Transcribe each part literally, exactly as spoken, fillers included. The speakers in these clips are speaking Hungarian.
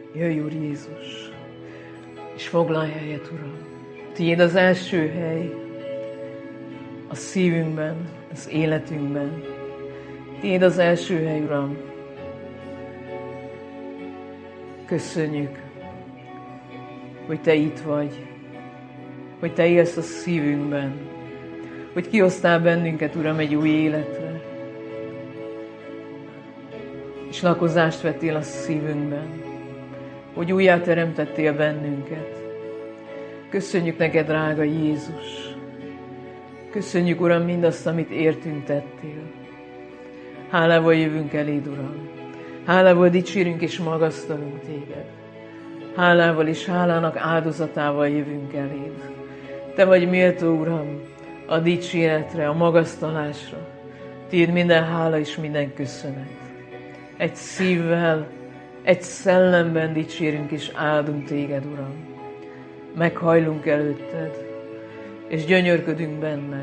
Jöjj, Úr Jézus, és foglalj helyet, Uram. Tiéd az első hely a szívünkben, az életünkben. Tiéd az első hely, Uram. Köszönjük, hogy Te itt vagy, hogy Te élsz a szívünkben, hogy kihoztál bennünket, Uram, egy új életre, és lakozást vettél a szívünkben, hogy újjáteremtettél bennünket. Köszönjük neked, drága Jézus! Köszönjük, Uram, mindazt, amit értünk tettél. Hálával jövünk eléd, Uram. Hálával dicsérünk és magasztalunk téged. Hálával és hálának áldozatával jövünk eléd. Te vagy méltó, Uram, a dicséretre, a magasztalásra. Tiéd minden hála és minden köszönet. Egy szívvel, egy szellemben dicsérünk és áldunk téged, Uram. Meghajlunk előtted, és gyönyörködünk benned.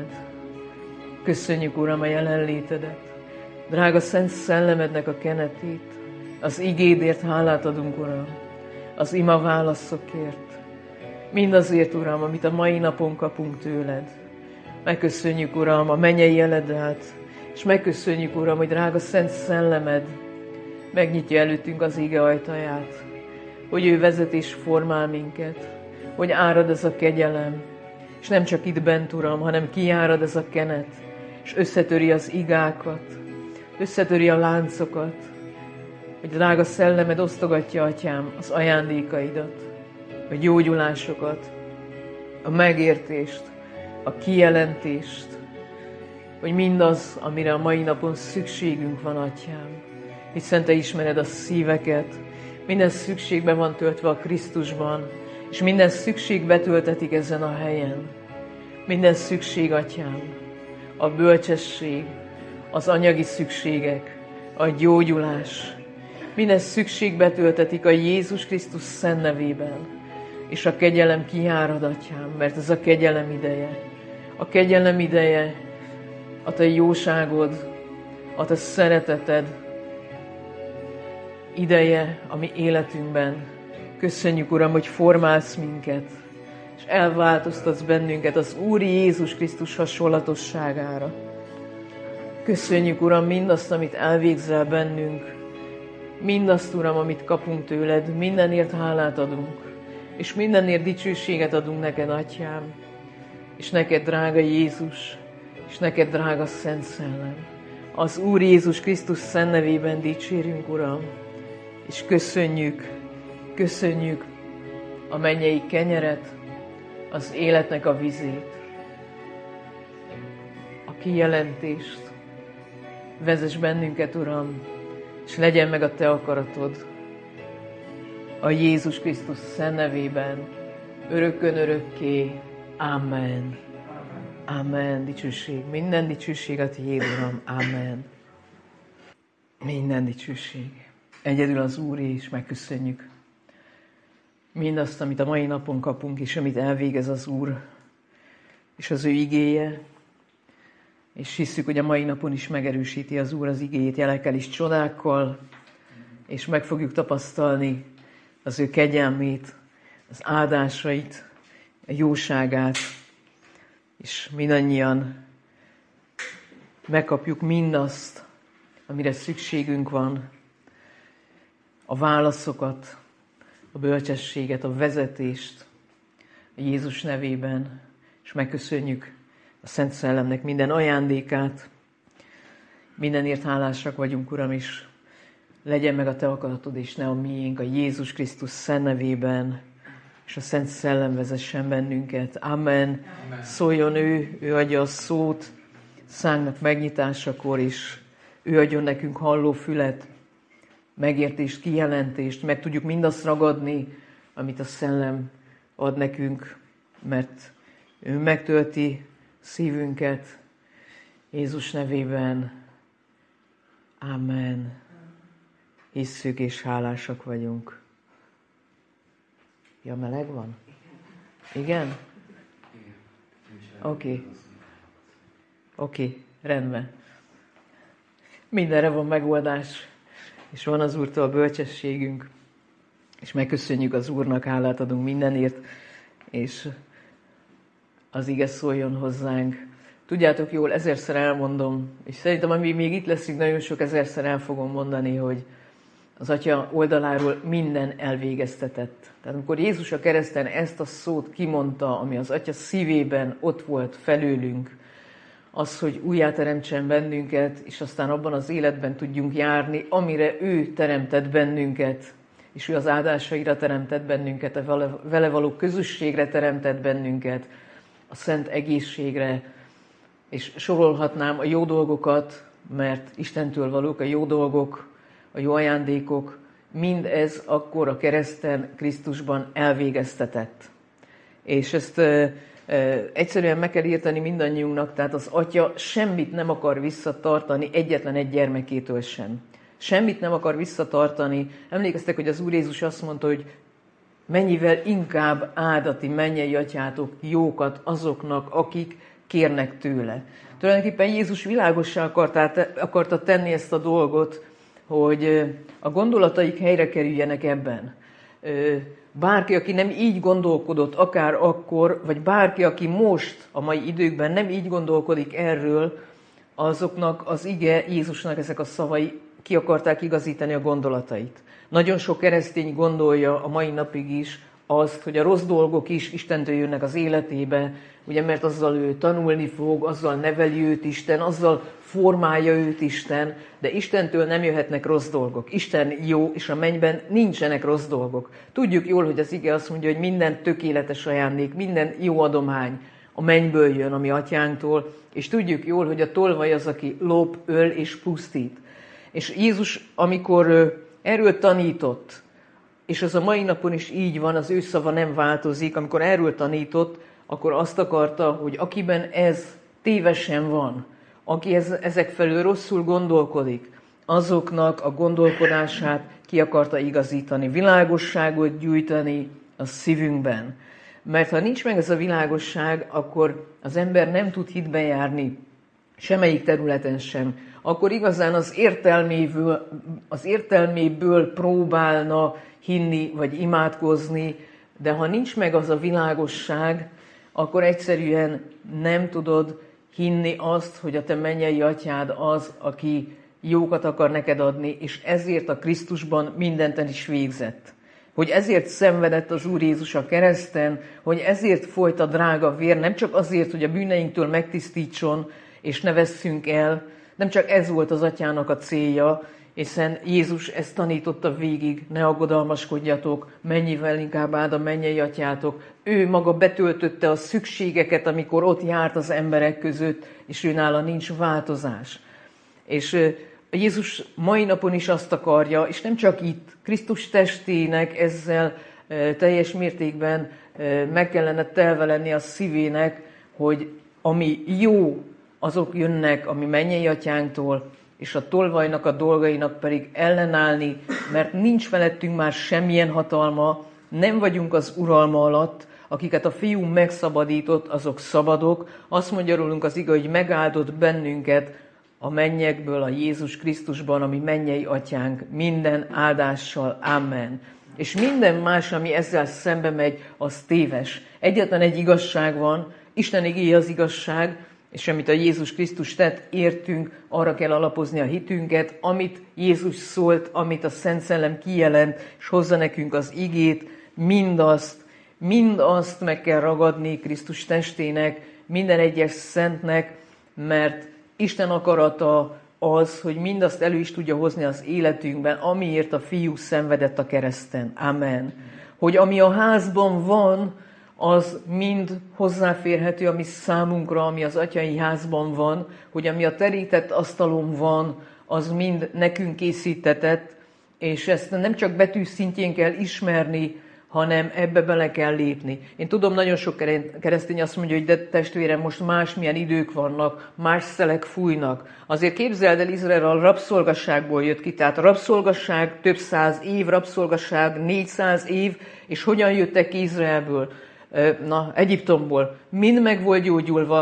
Köszönjük, Uram, a jelenlétedet. Drága Szent Szellemednek a kenetét, az igédért hálát adunk, Uram, az ima válaszokért. Mindazért, Uram, amit a mai napon kapunk tőled. Megköszönjük, Uram, a mennyei jeledát, és megköszönjük, Uram, hogy drága Szent Szellemed megnyitja előttünk az ége ajtaját, hogy ő vezet és formál minket, hogy árad ez a kegyelem, és nem csak itt bent, Uram, hanem kiárad ez a kenet, és összetöri az igákat, összetöri a láncokat, hogy drága szellemed osztogatja, Atyám, az ajándékaidat, a gyógyulásokat, a megértést, a kijelentést, hogy mindaz, amire a mai napon szükségünk van, Atyám, hiszen Te ismered a szíveket, minden szükségben van töltve a Krisztusban, és minden szükség betöltetik ezen a helyen. Minden szükség, Atyám, a bölcsesség, az anyagi szükségek, a gyógyulás, minden szükség betöltetik a Jézus Krisztus szent nevében, és a kegyelem kiárad, Atyám, mert ez a kegyelem ideje. A kegyelem ideje, a Te jóságod, a Te szereteted ideje a mi életünkben. Köszönjük, Uram, hogy formálsz minket, és elváltoztatsz bennünket az Úr Jézus Krisztus hasonlatosságára. Köszönjük, Uram, mindazt, amit elvégzel bennünk, mindazt, Uram, amit kapunk tőled, mindenért hálát adunk, és mindenért dicsőséget adunk neked, Atyám, és neked, drága Jézus, és neked, drága Szent Szellem. Az Úr Jézus Krisztus szent nevében dicsérünk, Uram, és köszönjük, köszönjük a mennyei kenyeret, az életnek a vizét, a kijelentést. Vezess bennünket, Uram, és legyen meg a Te akaratod a Jézus Krisztus szent nevében, örökkön örökké. Amen. Amen. Dicsőség. Minden dicsőség a Tiéd, Uram. Amen. Minden dicsőség. Egyedül az Úré, és megköszönjük mindazt, amit a mai napon kapunk, és amit elvégez az Úr, és az ő igéje, és hiszük, hogy a mai napon is megerősíti az Úr az igéjét jelekkel és csodákkal, és meg fogjuk tapasztalni az ő kegyelmét, az áldásait, a jóságát, és mindannyian megkapjuk mindazt, amire szükségünk van, a válaszokat, a bölcsességet, a vezetést a Jézus nevében, és megköszönjük a Szent Szellemnek minden ajándékát. Mindenért hálásak vagyunk, Uram, és legyen meg a Te akaratod, és ne a miénk, a Jézus Krisztus szent nevében, és a Szent Szellem vezessen bennünket. Amen. Amen. Szóljon ő, ő adja a szót szánknak megnyitásakor, és ő adjon nekünk halló fület, megértést, kijelentést, meg tudjuk mindazt ragadni, amit a Szellem ad nekünk, mert ő megtölti szívünket. Jézus nevében. Amen. Hisszük és hálásak vagyunk. Ja, meleg van? Igen? Oké. Okay. Oké, okay, rendben. Mindenre van megoldás, és van az Úrtól bölcsességünk. És megköszönjük az Úrnak, hálát adunk mindenért, és az ige szóljon hozzánk. Tudjátok jól, ezerszer elmondom, és szerintem, amíg még itt leszünk, nagyon sok ezerszer el fogom mondani, hogy az Atya oldaláról minden elvégeztetett. Tehát amikor Jézus a kereszten ezt a szót kimondta, ami az Atya szívében ott volt felőlünk, az, hogy újjáteremtsen bennünket, és aztán abban az életben tudjunk járni, amire ő teremtett bennünket, és ő az áldásaira teremtett bennünket, a vele való közösségre teremtett bennünket, a szent egészségre, és sorolhatnám a jó dolgokat, mert Istentől valók a jó dolgok, a jó ajándékok, mindez akkor a kereszten, Krisztusban elvégeztetett. És ezt e, e, egyszerűen meg kell érteni mindannyiunknak, tehát az Atya semmit nem akar visszatartani egyetlen egy gyermekétől sem. Semmit nem akar visszatartani. Emlékeztek, hogy az Úr Jézus azt mondta, hogy mennyivel inkább áld a ti mennyei atyátok jókat azoknak, akik kérnek tőle. Tulajdonképpen Jézus világossá akarta tenni ezt a dolgot, hogy a gondolataik helyre kerüljenek ebben. Bárki, aki nem így gondolkodott, akár akkor, vagy bárki, aki most, a mai időkben nem így gondolkodik erről, azoknak az ige, Jézusnak ezek a szavai ki akarták igazítani a gondolatait. Nagyon sok keresztény gondolja a mai napig is azt, hogy a rossz dolgok is Istentől jönnek az életébe, ugye, mert azzal ő tanulni fog, azzal neveli őt Isten, azzal formálja őt Isten, de Istentől nem jöhetnek rossz dolgok. Isten jó, és a mennyben nincsenek rossz dolgok. Tudjuk jól, hogy az ige azt mondja, hogy minden tökéletes ajándék, minden jó adomány a mennyből jön, a mi atyánktól, és tudjuk jól, hogy a tolvaj az, aki lop, öl és pusztít. És Jézus, amikor erről tanított, és az a mai napon is így van, az ő szava nem változik, amikor erről tanított, akkor azt akarta, hogy akiben ez tévesen van, aki ez, ezek felől rosszul gondolkodik, azoknak a gondolkodását ki akarta igazítani, világosságot gyújtani a szívünkben. Mert ha nincs meg ez a világosság, akkor az ember nem tud hitben járni, semmelyik területen sem. Akkor igazán az értelméből, az értelméből próbálna hinni vagy imádkozni, de ha nincs meg az a világosság, akkor egyszerűen nem tudod hinni azt, hogy a te mennyei atyád az, aki jókat akar neked adni, és ezért a Krisztusban mindent el is végzett. Hogy ezért szenvedett az Úr Jézus a kereszten, hogy ezért folyt a drága vér, nem csak azért, hogy a bűneinktől megtisztítson, és ne vesszünk el, nem csak ez volt az atyának a célja, hiszen Jézus ezt tanította végig, ne aggodalmaskodjatok, mennyivel inkább áld a mennyei atyátok. Ő maga betöltötte a szükségeket, amikor ott járt az emberek között, és őnála nincs változás. És Jézus mai napon is azt akarja, és nem csak itt, Krisztus testének ezzel teljes mértékben meg kellene telve lenni a szívének, hogy ami jó, azok jönnek a mi mennyei atyánktól, és a tolvajnak a dolgainak pedig ellenállni, mert nincs felettünk már semmilyen hatalma, nem vagyunk az uralma alatt, akiket a Fiú megszabadított, azok szabadok. Azt mondja rólunk az ige, hogy megáldott bennünket a mennyekből, a Jézus Krisztusban, ami mennyei atyánk, minden áldással. Amen. És minden más, ami ezzel szembe megy, az téves. Egyetlen egy igazság van, Isten igéje az igazság, és amit a Jézus Krisztus tett, értünk, arra kell alapozni a hitünket, amit Jézus szólt, amit a Szent Szellem kijelent, és hozza nekünk az igét, mindazt, mindazt meg kell ragadni Krisztus testének, minden egyes szentnek, mert Isten akarata az, hogy mindazt elő is tudja hozni az életünkben, amiért a Fiú szenvedett a kereszten. Amen. Hogy ami a házban van, az mind hozzáférhető, ami számunkra, ami az atyai házban van, hogy ami a terített asztalon van, az mind nekünk készítetett, és ezt nem csak betű szintjén kell ismerni, hanem ebbe bele kell lépni. Én tudom, nagyon sok keresztény azt mondja, hogy de testvérem, most másmilyen idők vannak, más szelek fújnak. Azért képzeld el, Izrael a rabszolgasságból jött ki, tehát a rabszolgasság több száz év, rabszolgasság négyszáz év, és hogyan jöttek ki Izraelből? Na, Egyiptomból. Mind meg volt gyógyulva,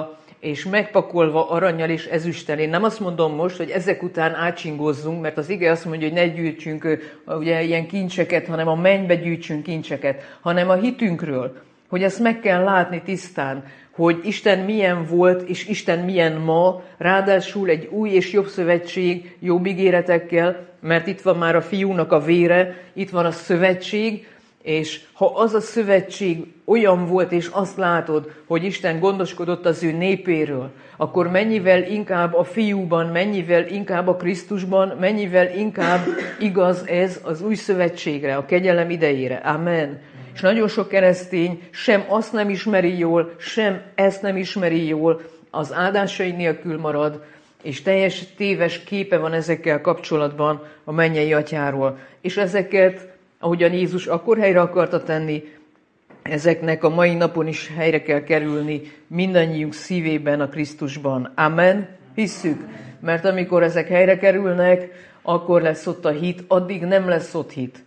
és megpakolva arannyal és ezüsttel. Én nem azt mondom most, hogy ezek után átcsingózzunk, mert az ige azt mondja, hogy ne gyűjtsünk ugye, ilyen kincseket, hanem a mennybe gyűjtsünk kincseket, hanem a hitünkről, hogy ezt meg kell látni tisztán, hogy Isten milyen volt, és Isten milyen ma, ráadásul egy új és jobb szövetség, jobb ígéretekkel, mert itt van már a fiúnak a vére, itt van a szövetség, és ha az a szövetség olyan volt, és azt látod, hogy Isten gondoskodott az ő népéről, akkor mennyivel inkább a fiúban, mennyivel inkább a Krisztusban, mennyivel inkább igaz ez az új szövetségre, a kegyelem idejére. Amen. És nagyon sok keresztény sem azt nem ismeri jól, sem ezt nem ismeri jól, az áldásai nélkül marad, és teljes téves képe van ezekkel kapcsolatban a mennyei atyáról. És ezeket, ahogyan Jézus akkor helyre akarta tenni, ezeknek a mai napon is helyre kell kerülni mindannyiunk szívében, a Krisztusban. Amen? Hisszük, mert amikor ezek helyre kerülnek, akkor lesz ott a hit, addig nem lesz ott hit.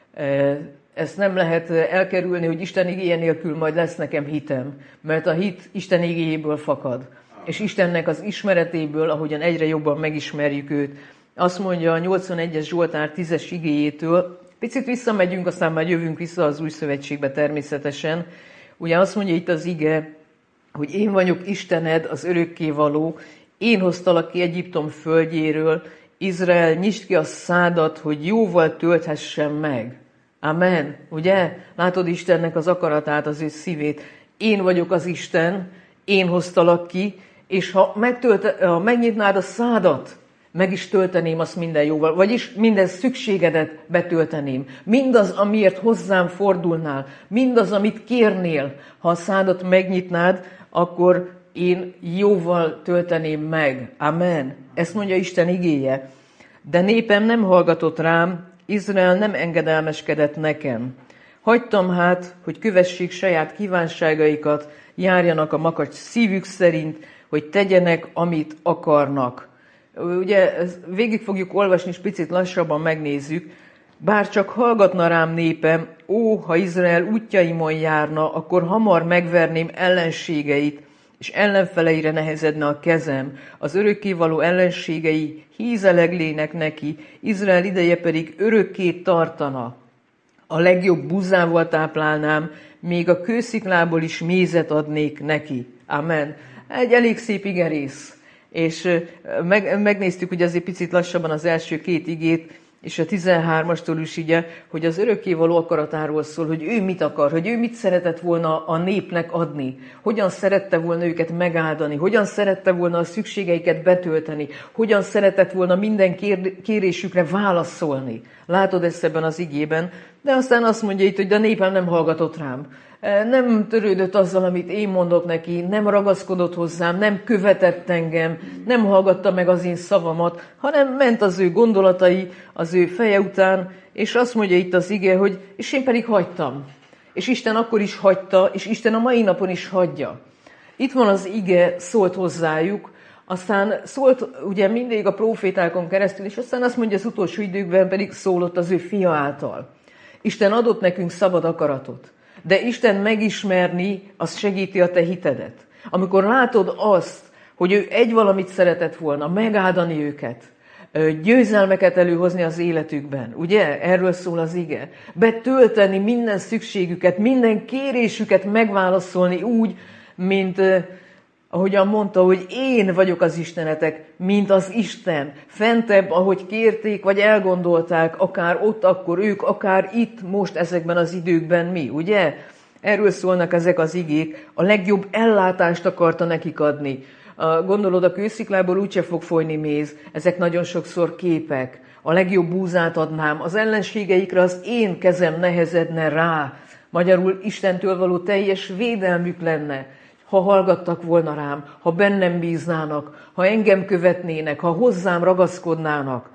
Ezt nem lehet elkerülni, hogy Isten igéje nélkül majd lesz nekem hitem, mert a hit Isten igéjéből fakad. És Istennek az ismeretéből, ahogyan egyre jobban megismerjük őt. Azt mondja a nyolcvanegyes Zsoltár tízes igéjétől, picit visszamegyünk, aztán már jövünk vissza az új szövetségbe természetesen. Ugye azt mondja itt az ige, hogy én vagyok Istened, az örökkévaló, én hoztalak ki Egyiptom földjéről, Izrael, nyisd ki a szádat, hogy jóval tölthessen meg. Amen. Ugye? Látod Istennek az akaratát, az ő szívét. Én vagyok az Isten, én hoztalak ki, és ha, megtölte, ha megnyitnád a szádat, meg is tölteném azt minden jóval, vagyis minden szükségedet betölteném. Mindaz, amiért hozzám fordulnál, mindaz, amit kérnél, ha a szádat megnyitnád, akkor én jóval tölteném meg. Amen. Ezt mondja Isten igéje. De népem nem hallgatott rám, Izrael nem engedelmeskedett nekem. Hagytam hát, hogy kövessék saját kívánságaikat, járjanak a makacs szívük szerint, hogy tegyenek, amit akarnak. Ugye végig fogjuk olvasni, és picit lassabban megnézzük. Bár csak hallgatna rám népem, ó, ha Izrael útjaimon járna, akkor hamar megverném ellenségeit, és ellenfeleire nehezedne a kezem. Az örökkévaló ellenségei hízeleglének neki, Izrael ideje pedig örökké tartana. A legjobb buzával táplálnám, még a kősziklából is mézet adnék neki. Amen. Egy elég szép igerész. És meg, megnéztük ugye azért picit lassabban az első két igét, és a tizenhármastól is ugye, hogy az örökkévaló akaratáról szól, hogy ő mit akar, hogy ő mit szeretett volna a népnek adni, hogyan szerette volna őket megáldani, hogyan szerette volna a szükségeiket betölteni, hogyan szeretett volna minden kér, kérésükre válaszolni. Látod ezt ebben az igében, de aztán azt mondja itt, hogy de a népem nem hallgatott rám. Nem törődött azzal, amit én mondok neki, nem ragaszkodott hozzám, nem követett engem, nem hallgatta meg az én szavamat, hanem ment az ő gondolatai az ő feje után, és azt mondja itt az ige, hogy és én pedig hagytam. És Isten akkor is hagyta, és Isten a mai napon is hagyja. Itt van az ige, szólt hozzájuk, aztán szólt ugye mindig a prófétákon keresztül, és aztán azt mondja az utolsó időkben pedig szólott az ő fia által. Isten adott nekünk szabad akaratot. De Isten megismerni, az segíti a te hitedet. Amikor látod azt, hogy ő egy valamit szeretett volna, megáldani őket, győzelmeket előhozni az életükben, ugye? Erről szól az ige. Betölteni minden szükségüket, minden kérésüket megválaszolni úgy, mint ahogyan mondta, hogy én vagyok az Istenetek, mint az Isten. Fentebb, ahogy kérték, vagy elgondolták, akár ott, akkor ők, akár itt, most ezekben az időkben mi, ugye? Erről szólnak ezek az igék. A legjobb ellátást akarta nekik adni. Gondolod, a kősziklából úgyse fog folyni méz. Ezek nagyon sokszor képek. A legjobb búzát adnám. Az ellenségeikre az én kezem nehezedne rá. Magyarul Istentől való teljes védelmük lenne. Ha hallgattak volna rám, ha bennem bíznának, ha engem követnének, ha hozzám ragaszkodnának.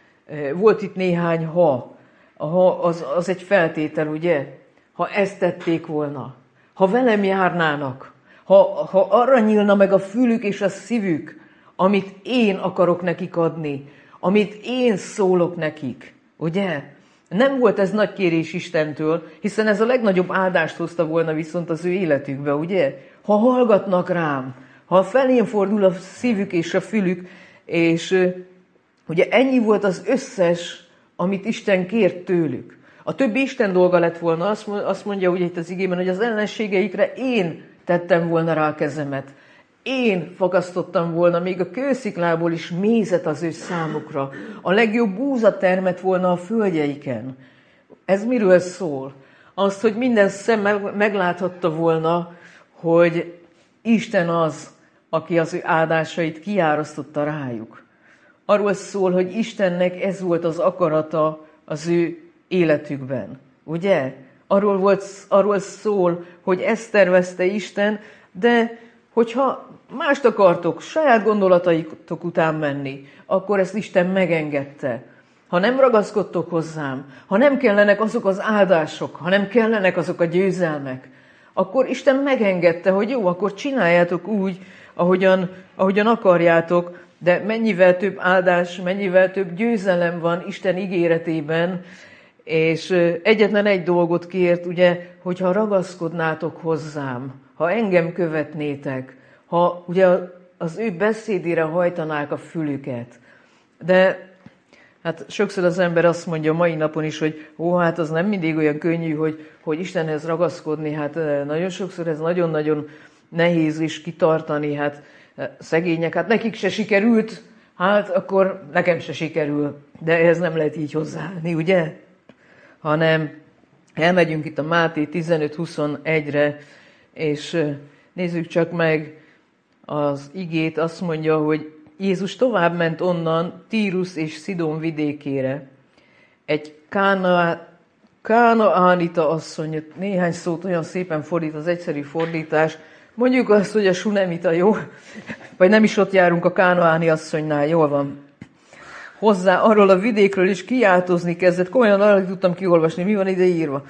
Volt itt néhány ha. A ha az, az egy feltétel, ugye? Ha ezt tették volna, ha velem járnának, ha, ha arra nyílna meg a fülük és a szívük, amit én akarok nekik adni, amit én szólok nekik, ugye? Nem volt ez nagy kérés Istentől, hiszen ez a legnagyobb áldást hozta volna viszont az ő életükbe, ugye? Ha hallgatnak rám, ha Ha felén fordul a szívük és a fülük, és ugye ennyi volt az összes, amit Isten kért tőlük. A többi Isten dolga lett volna, azt mondja ugye itt az igében, hogy az ellenségeikre én tettem volna rá a kezemet. Én fakasztottam volna még a kősziklából is mézet az ő számukra. A legjobb búza termett volna a földjeiken. Ez miről szól? Azt, hogy minden szem megláthatta volna, hogy Isten az, aki az ő áldásait kiárasztotta rájuk. Arról szól, hogy Istennek ez volt az akarata az ő életükben. Ugye? Arról, volt, arról szól, hogy ezt tervezte Isten, de hogyha mást akartok, saját gondolataitok után menni, akkor ezt Isten megengedte. Ha nem ragaszkodtok hozzám, ha nem kellenek azok az áldások, ha nem kellenek azok a győzelmek, akkor Isten megengedte, hogy jó, akkor csináljátok úgy, ahogyan, ahogyan akarjátok, de mennyivel több áldás, mennyivel több győzelem van Isten ígéretében, és egyetlen egy dolgot kért, ugye, hogyha ragaszkodnátok hozzám, ha engem követnétek, ha ugye az ő beszédére hajtanák a fülüket. De hát sokszor az ember azt mondja mai napon is, hogy ó, hát az nem mindig olyan könnyű, hogy, hogy Istenhez ragaszkodni, hát nagyon sokszor ez nagyon-nagyon nehéz is kitartani, hát szegények, hát nekik se sikerült, hát akkor nekem se sikerül, de ehhez nem lehet így hozzáállni, ugye? Hanem elmegyünk itt a Máté tizenöt huszonegyre, és nézzük csak meg az igét, azt mondja, hogy Jézus tovább ment onnan Tírus és Szidón vidékére. Egy kána, kánaánita asszony, néhány szót olyan szépen fordít az egyszerű fordítás, mondjuk azt, hogy a sunemita, jó? Vagy nem is ott járunk a kánaáni asszonynál, jól van. Hozzá arról a vidékről is kiáltozni kezdett. Komolyan arra tudtam kiolvasni, mi van ide írva.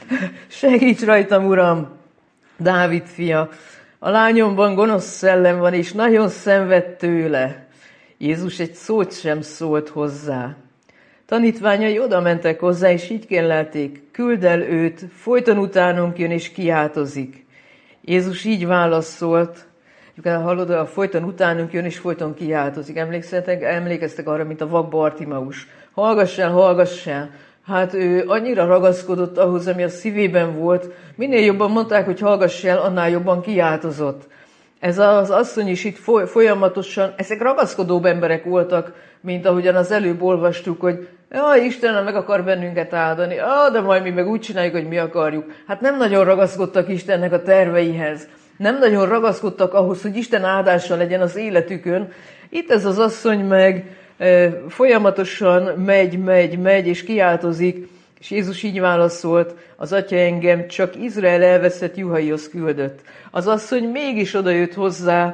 Segíts rajtam, Uram, Dávid fia. A lányomban gonosz szellem van, és nagyon szenved tőle. Jézus egy szót sem szólt hozzá. Tanítványai oda mentek hozzá, és így kérlelték, küld el őt, folyton utánunk jön, és kiáltozik. Jézus így válaszolt, hallod, a folyton utánunk jön, és folyton kiáltozik. Emlékeztek, emlékeztek arra, mint a vak Bartimaus. Hallgass el, hallgass el. Hát ő annyira ragaszkodott ahhoz, ami a szívében volt. Minél jobban mondták, hogy hallgass el, annál jobban kiáltozott. Ez az asszony is itt folyamatosan, ezek ragaszkodóbb emberek voltak, mint ahogyan az előbb olvastuk, hogy jaj, Isten meg akar bennünket áldani, ah, de majd mi meg úgy csináljuk, hogy mi akarjuk. Hát nem nagyon ragaszkodtak Istennek a terveihez. Nem nagyon ragaszkodtak ahhoz, hogy Isten áldása legyen az életükön. Itt ez az asszony meg e, folyamatosan megy, megy, megy, és kiáltozik, és Jézus így válaszolt, az Atya engem csak Izrael elveszett juhaihoz küldött. Az asszony mégis odajött hozzá,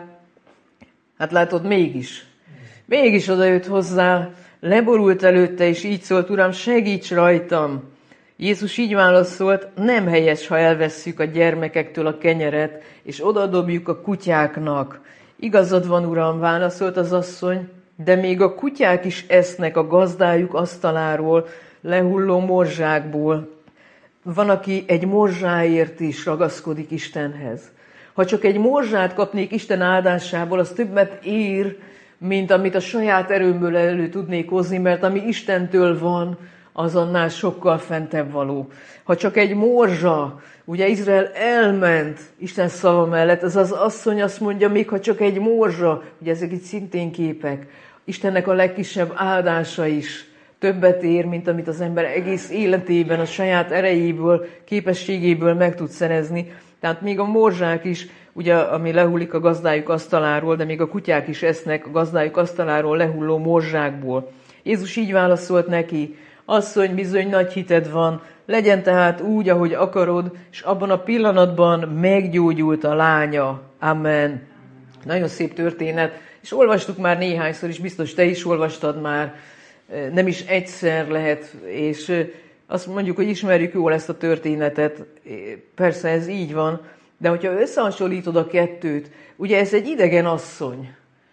hát látod, mégis, mégis odajött hozzá, leborult előtte, és így szólt, Uram, segíts rajtam. Jézus így válaszolt, nem helyes, ha elvesszük a gyermekektől a kenyeret, és odadobjuk a kutyáknak. Igazad van, Uram, válaszolt az asszony, de még a kutyák is esznek a gazdájuk asztaláról, lehulló morzsákból. Van, aki egy morzsáért is ragaszkodik Istenhez. Ha csak egy morzsát kapnék Isten áldásából, az többet ér, mint amit a saját erőmből elő tudnék hozni, mert ami Istentől van, az annál sokkal fentebb való. Ha csak egy morzsa, ugye Izrael elment Isten szava mellett, ez az asszony azt mondja, még ha csak egy morzsa, ugye ezek itt szintén képek, Istennek a legkisebb áldása is többet ér, mint amit az ember egész életében, a saját erejéből, képességéből meg tud szerezni. Tehát még a morzsák is, ugye, ami lehullik a gazdájuk asztaláról, de még a kutyák is esznek a gazdájuk asztaláról lehulló morzsákból. Jézus így válaszolt neki, asszony, bizony nagy hited van, legyen tehát úgy, ahogy akarod, és abban a pillanatban meggyógyult a lánya. Amen. Nagyon szép történet, és olvastuk már néhányszor, és biztos te is olvastad már, nem is egyszer lehet, és azt mondjuk, hogy ismerjük jól ezt a történetet, persze ez így van, de hogyha összehasonlítod a kettőt, ugye ez egy idegen asszony,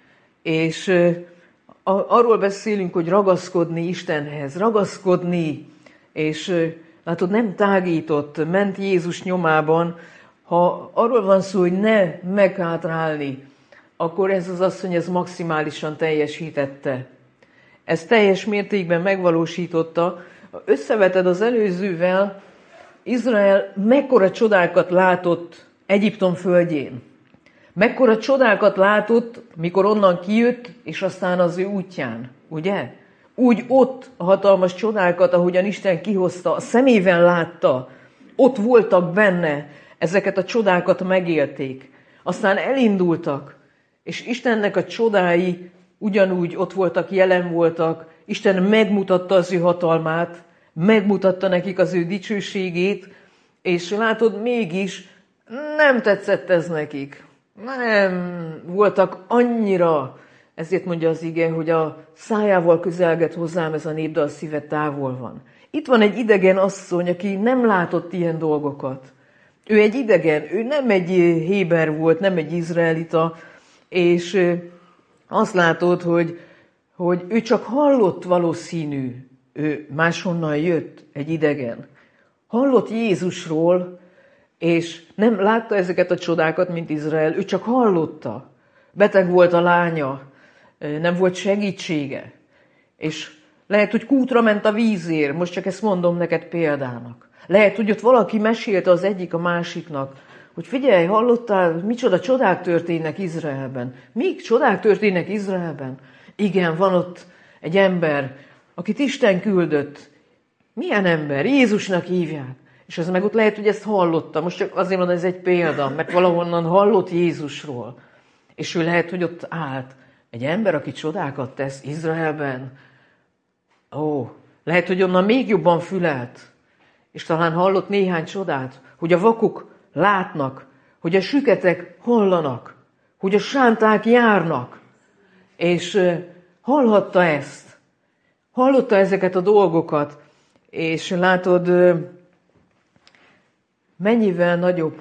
és arról beszélünk, hogy ragaszkodni Istenhez, ragaszkodni, és látod, nem tágított, ment Jézus nyomában, ha arról van szó, hogy ne meghátrálni, akkor ez az asszony ez maximálisan teljesítette. Ez teljes mértékben megvalósította. Összeveted az előzővel, Izrael mekkora csodákat látott Egyiptom földjén. Mekkora csodákat látott, mikor onnan kijött, és aztán az ő útján, ugye? Úgy ott a hatalmas csodákat, ahogyan Isten kihozta, a szemével látta, ott voltak benne, ezeket a csodákat megélték. Aztán elindultak, és Istennek a csodái ugyanúgy ott voltak, jelen voltak. Isten megmutatta az ő hatalmát, megmutatta nekik az ő dicsőségét, és látod, mégis nem tetszett ez nekik. Nem voltak annyira, ezért mondja az ige, hogy a szájával közelget hozzám ez a nép, de a szíve távol van. Itt van egy idegen asszony, aki nem látott ilyen dolgokat. Ő egy idegen, ő nem egy héber volt, nem egy izraelita, és azt látod, hogy, hogy ő csak hallott valószínű, ő máshonnan jött, egy idegen. Hallott Jézusról, és nem látta ezeket a csodákat, mint Izrael, ő csak hallotta. Beteg volt a lánya, nem volt segítsége. És lehet, hogy kútra ment a vízért, most csak ezt mondom neked példának. Lehet, hogy ott valaki mesélte az egyik a másiknak, hogy figyelj, hallottál, micsoda csodák történnek Izraelben. Mik csodák történnek Izraelben? Igen, van ott egy ember, akit Isten küldött. Milyen ember? Jézusnak hívják. És az meg ott lehet, hogy ezt hallotta. Most csak azért mondom, ez egy példa, mert valahonnan hallott Jézusról. És ő lehet, hogy ott állt. Egy ember, aki csodákat tesz Izraelben. Ó, lehet, hogy onnan még jobban fülelt. És talán hallott néhány csodát, hogy a vakok látnak, hogy a süketek hallanak, hogy a sánták járnak. És hallhatta ezt. Hallotta ezeket a dolgokat. És látod, mennyivel nagyobb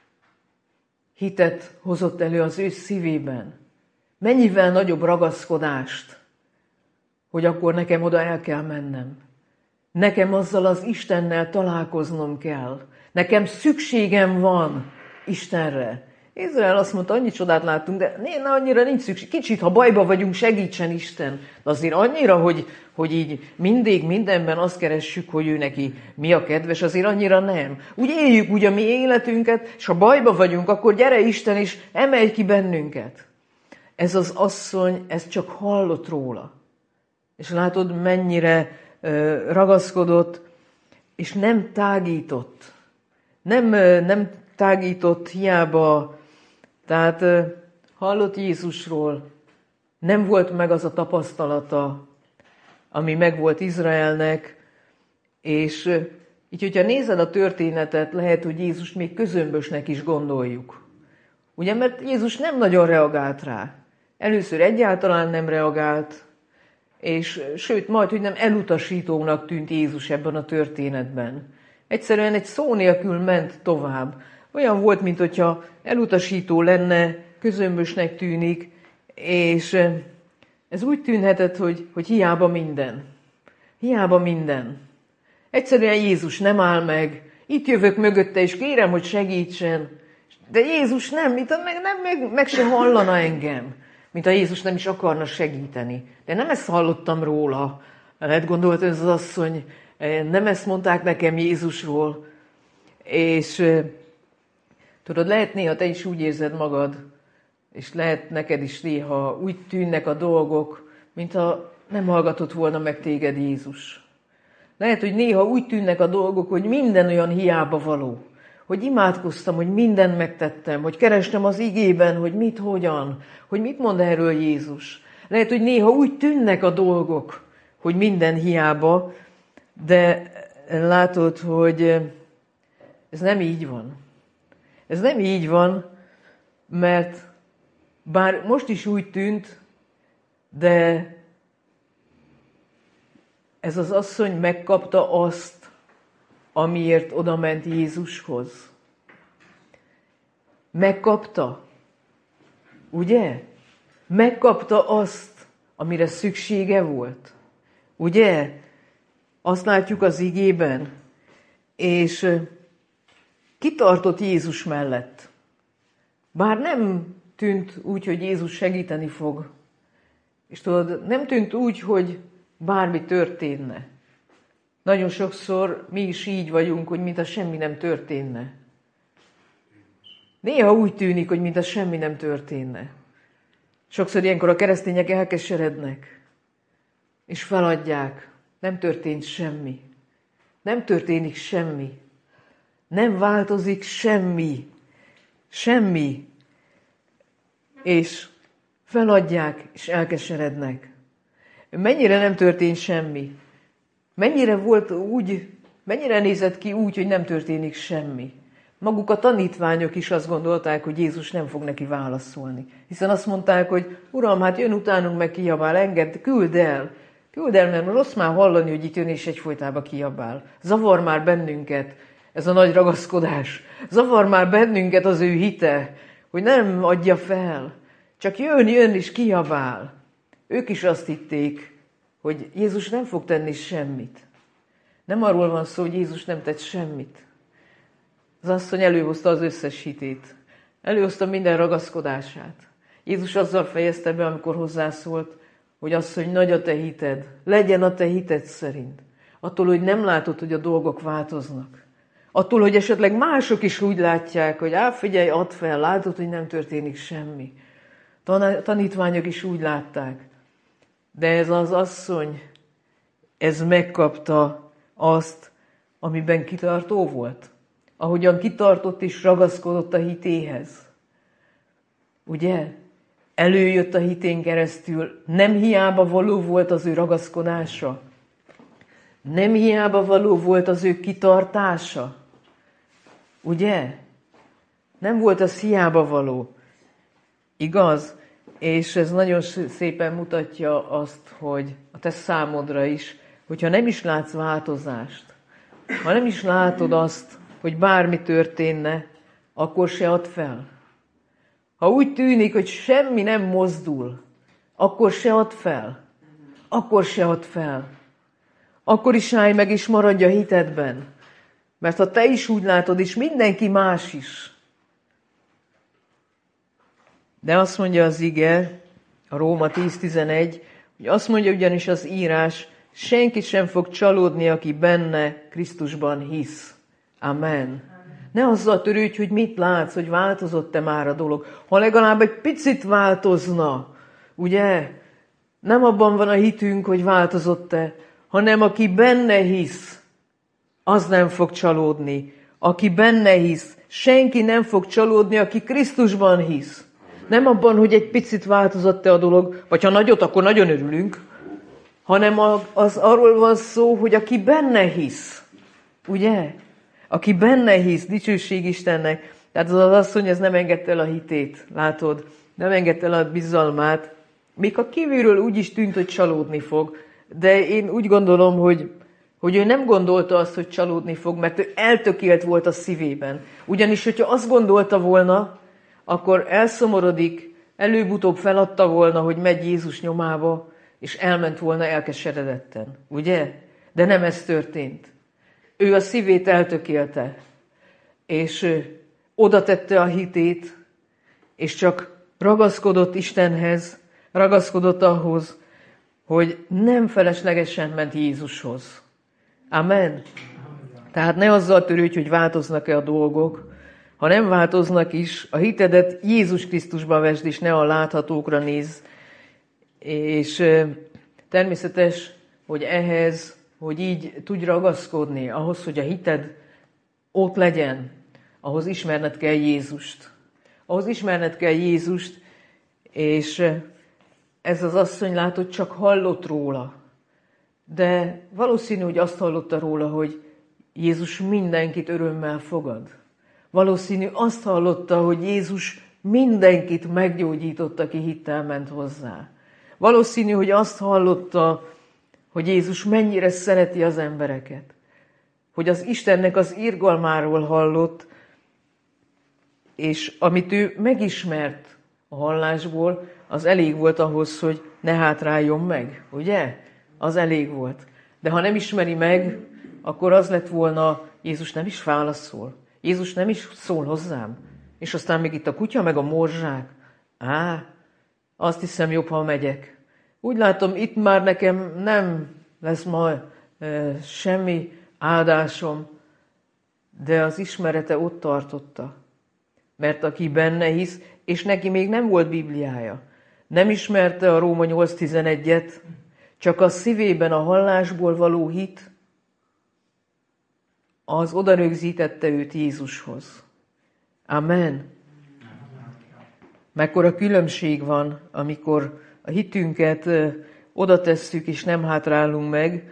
hitet hozott elő az ő szívében. Mennyivel nagyobb ragaszkodást, hogy akkor nekem oda el kell mennem. Nekem azzal az Istennel találkoznom kell. Nekem szükségem van Istenre. Izrael azt mondta, annyi csodát láttunk, de ne, annyira nincs szükség. Kicsit, ha bajba vagyunk, segítsen Isten. De azért annyira, hogy, hogy így mindig mindenben azt keressük, hogy ő neki mi a kedves, azért annyira nem. Úgy éljük úgy a mi életünket, és ha bajba vagyunk, akkor gyere Isten, és emelj ki bennünket. Ez az asszony, ez csak hallott róla. És látod, mennyire uh, ragaszkodott, és nem tágított. Nem, uh, nem tágított hiába. Tehát uh, hallott Jézusról, nem volt meg az a tapasztalata, ami megvolt Izraelnek, és uh, így, hogyha nézed a történetet, lehet, hogy Jézus még közömbösnek is gondoljuk. Ugye, mert Jézus nem nagyon reagált rá. Először egyáltalán nem reagált, és sőt, majd, hogy nem elutasítónak tűnt Jézus ebben a történetben. Egyszerűen egy szó nélkül ment tovább. Olyan volt, mint hogyha elutasító lenne, közömbösnek tűnik, és ez úgy tűnhetett, hogy, hogy hiába minden. Hiába minden. Egyszerűen Jézus nem áll meg, itt jövök mögötte, és kérem, hogy segítsen. De Jézus nem, mint meg, nem meg, meg se hallana engem. Mint a Jézus nem is akarna segíteni. De nem ezt hallottam róla. Lehet gondolt ez az asszony, nem ezt mondták nekem Jézusról. És tudod, lehet néha te is úgy érzed magad, és lehet neked is néha úgy tűnnek a dolgok, mintha nem hallgatott volna meg téged Jézus. Lehet, hogy néha úgy tűnnek a dolgok, hogy minden olyan hiába való. Hogy imádkoztam, hogy mindent megtettem, hogy kerestem az igében, hogy mit, hogyan, hogy mit mond erről Jézus. Lehet, hogy néha úgy tűnnek a dolgok, hogy minden hiába, de látod, hogy ez nem így van. Ez nem így van, mert bár most is úgy tűnt, de ez az asszony megkapta azt, amiért oda ment Jézushoz. Megkapta, ugye? Megkapta azt, amire szüksége volt. Ugye? Azt látjuk az igében. És kitartott Jézus mellett. Bár nem tűnt úgy, hogy Jézus segíteni fog. És tudod, nem tűnt úgy, hogy bármi történne. Nagyon sokszor mi is így vagyunk, hogy mintha semmi nem történne. Néha úgy tűnik, hogy mintha semmi nem történne. Sokszor ilyenkor a keresztények elkeserednek, és feladják. Nem történt semmi. Nem történik semmi. Nem változik semmi. Semmi. És feladják, és elkeserednek. Mennyire nem történt semmi? Mennyire volt úgy, mennyire nézett ki úgy, hogy nem történik semmi? Maguk a tanítványok is azt gondolták, hogy Jézus nem fog neki válaszolni. Hiszen azt mondták, hogy Uram, hát jön utánunk, meg kiabál, engedd, küld el. Küld el, mert rossz már hallani, hogy itt jön és egyfolytában kiabál. Zavar már bennünket ez a nagy ragaszkodás. Zavar már bennünket az ő hite, hogy nem adja fel. Csak jön, jön és kiabál. Ők is azt hitték, hogy Jézus nem fog tenni semmit. Nem arról van szó, hogy Jézus nem tett semmit. Az asszony előhozta az összes hitét. Előhozta minden ragaszkodását. Jézus azzal fejezte be, amikor hozzászólt, hogy asszony, nagy a te hited, legyen a te hited szerint. Attól, hogy nem látod, hogy a dolgok változnak. Attól, hogy esetleg mások is úgy látják, hogy á, figyelj, add fel, látod, hogy nem történik semmi. Tanítványok is úgy látták. De ez az asszony, ez megkapta azt, amiben kitartó volt. Ahogyan kitartott és ragaszkodott a hitéhez. Ugye? Előjött a hitén keresztül. Nem hiába való volt az ő ragaszkodása. Nem hiába való volt az ő kitartása. Ugye? Nem volt az hiába való. Igaz? És ez nagyon szépen mutatja azt, hogy a te számodra is, hogyha nem is látsz változást, ha nem is látod azt, hogy bármi történne, akkor se add fel. Ha úgy tűnik, hogy semmi nem mozdul, akkor se add fel. Akkor se add fel. Akkor is állj meg, és maradj a hitedben. Mert ha te is úgy látod, és mindenki más is. De azt mondja az ige, a Róma tíz tizenegy, hogy azt mondja ugyanis az írás, senki sem fog csalódni, aki benne Krisztusban hisz. Amen. Ne azzal törődj, hogy mit látsz, hogy változott-e már a dolog. Ha legalább egy picit változna, ugye? Nem abban van a hitünk, hogy változott-e, hanem aki benne hisz, az nem fog csalódni. Aki benne hisz, senki nem fog csalódni, aki Krisztusban hisz. Nem abban, hogy egy picit változott-e a dolog, vagy ha nagyot, akkor nagyon örülünk, hanem az arról van szó, hogy aki benne hisz, ugye? Aki benne hisz, dicsőség Istennek. Tehát az az asszony, ez nem engedte el a hitét, látod? Nem engedte el a bizalmát. Még a kívülről úgy is tűnt, hogy csalódni fog, de én úgy gondolom, hogy, hogy ő nem gondolta azt, hogy csalódni fog, mert ő eltökélt volt a szívében. Ugyanis, hogyha azt gondolta volna, akkor elszomorodik, előbb-utóbb feladta volna, hogy megy Jézus nyomába, és elment volna elkeseredetten. Ugye? De nem ez történt. Ő a szívét eltökélte, és oda tette a hitét, és csak ragaszkodott Istenhez, ragaszkodott ahhoz, hogy nem feleslegesen ment Jézushoz. Amen. Tehát ne azzal törődj, hogy változnak-e a dolgok, ha nem változnak is, a hitedet Jézus Krisztusban vesd, és ne a láthatókra nézz. És természetes, hogy ehhez, hogy így tudj ragaszkodni, ahhoz, hogy a hited ott legyen, ahhoz ismerned kell Jézust. Ahhoz ismerned kell Jézust, és ez az asszony látod, csak hallott róla. De valószínű, hogy azt hallotta róla, hogy Jézus mindenkit örömmel fogad. Valószínű azt hallotta, hogy Jézus mindenkit meggyógyított, aki hittel ment hozzá. Valószínű, hogy azt hallotta, hogy Jézus mennyire szereti az embereket. Hogy az Istennek az irgalmáról hallott, és amit ő megismert a hallásból, az elég volt ahhoz, hogy ne hátráljon meg, ugye? Az elég volt. De ha nem ismeri meg, akkor az lett volna, Jézus nem is válaszol. Jézus nem is szól hozzám. És aztán még itt a kutya, meg a morzsák. Á, azt hiszem jobb, ha megyek. Úgy látom, itt már nekem nem lesz majd e, semmi áldásom, de az ismerete ott tartotta. Mert aki benne hisz, és neki még nem volt Bibliája, nem ismerte a Róma nyolc tizenegyet, csak a szívében a hallásból való hit, az oda rögzítette őt Jézushoz. Amen. Mekkora különbség van, amikor a hitünket oda tesszük, és nem hátrálunk meg.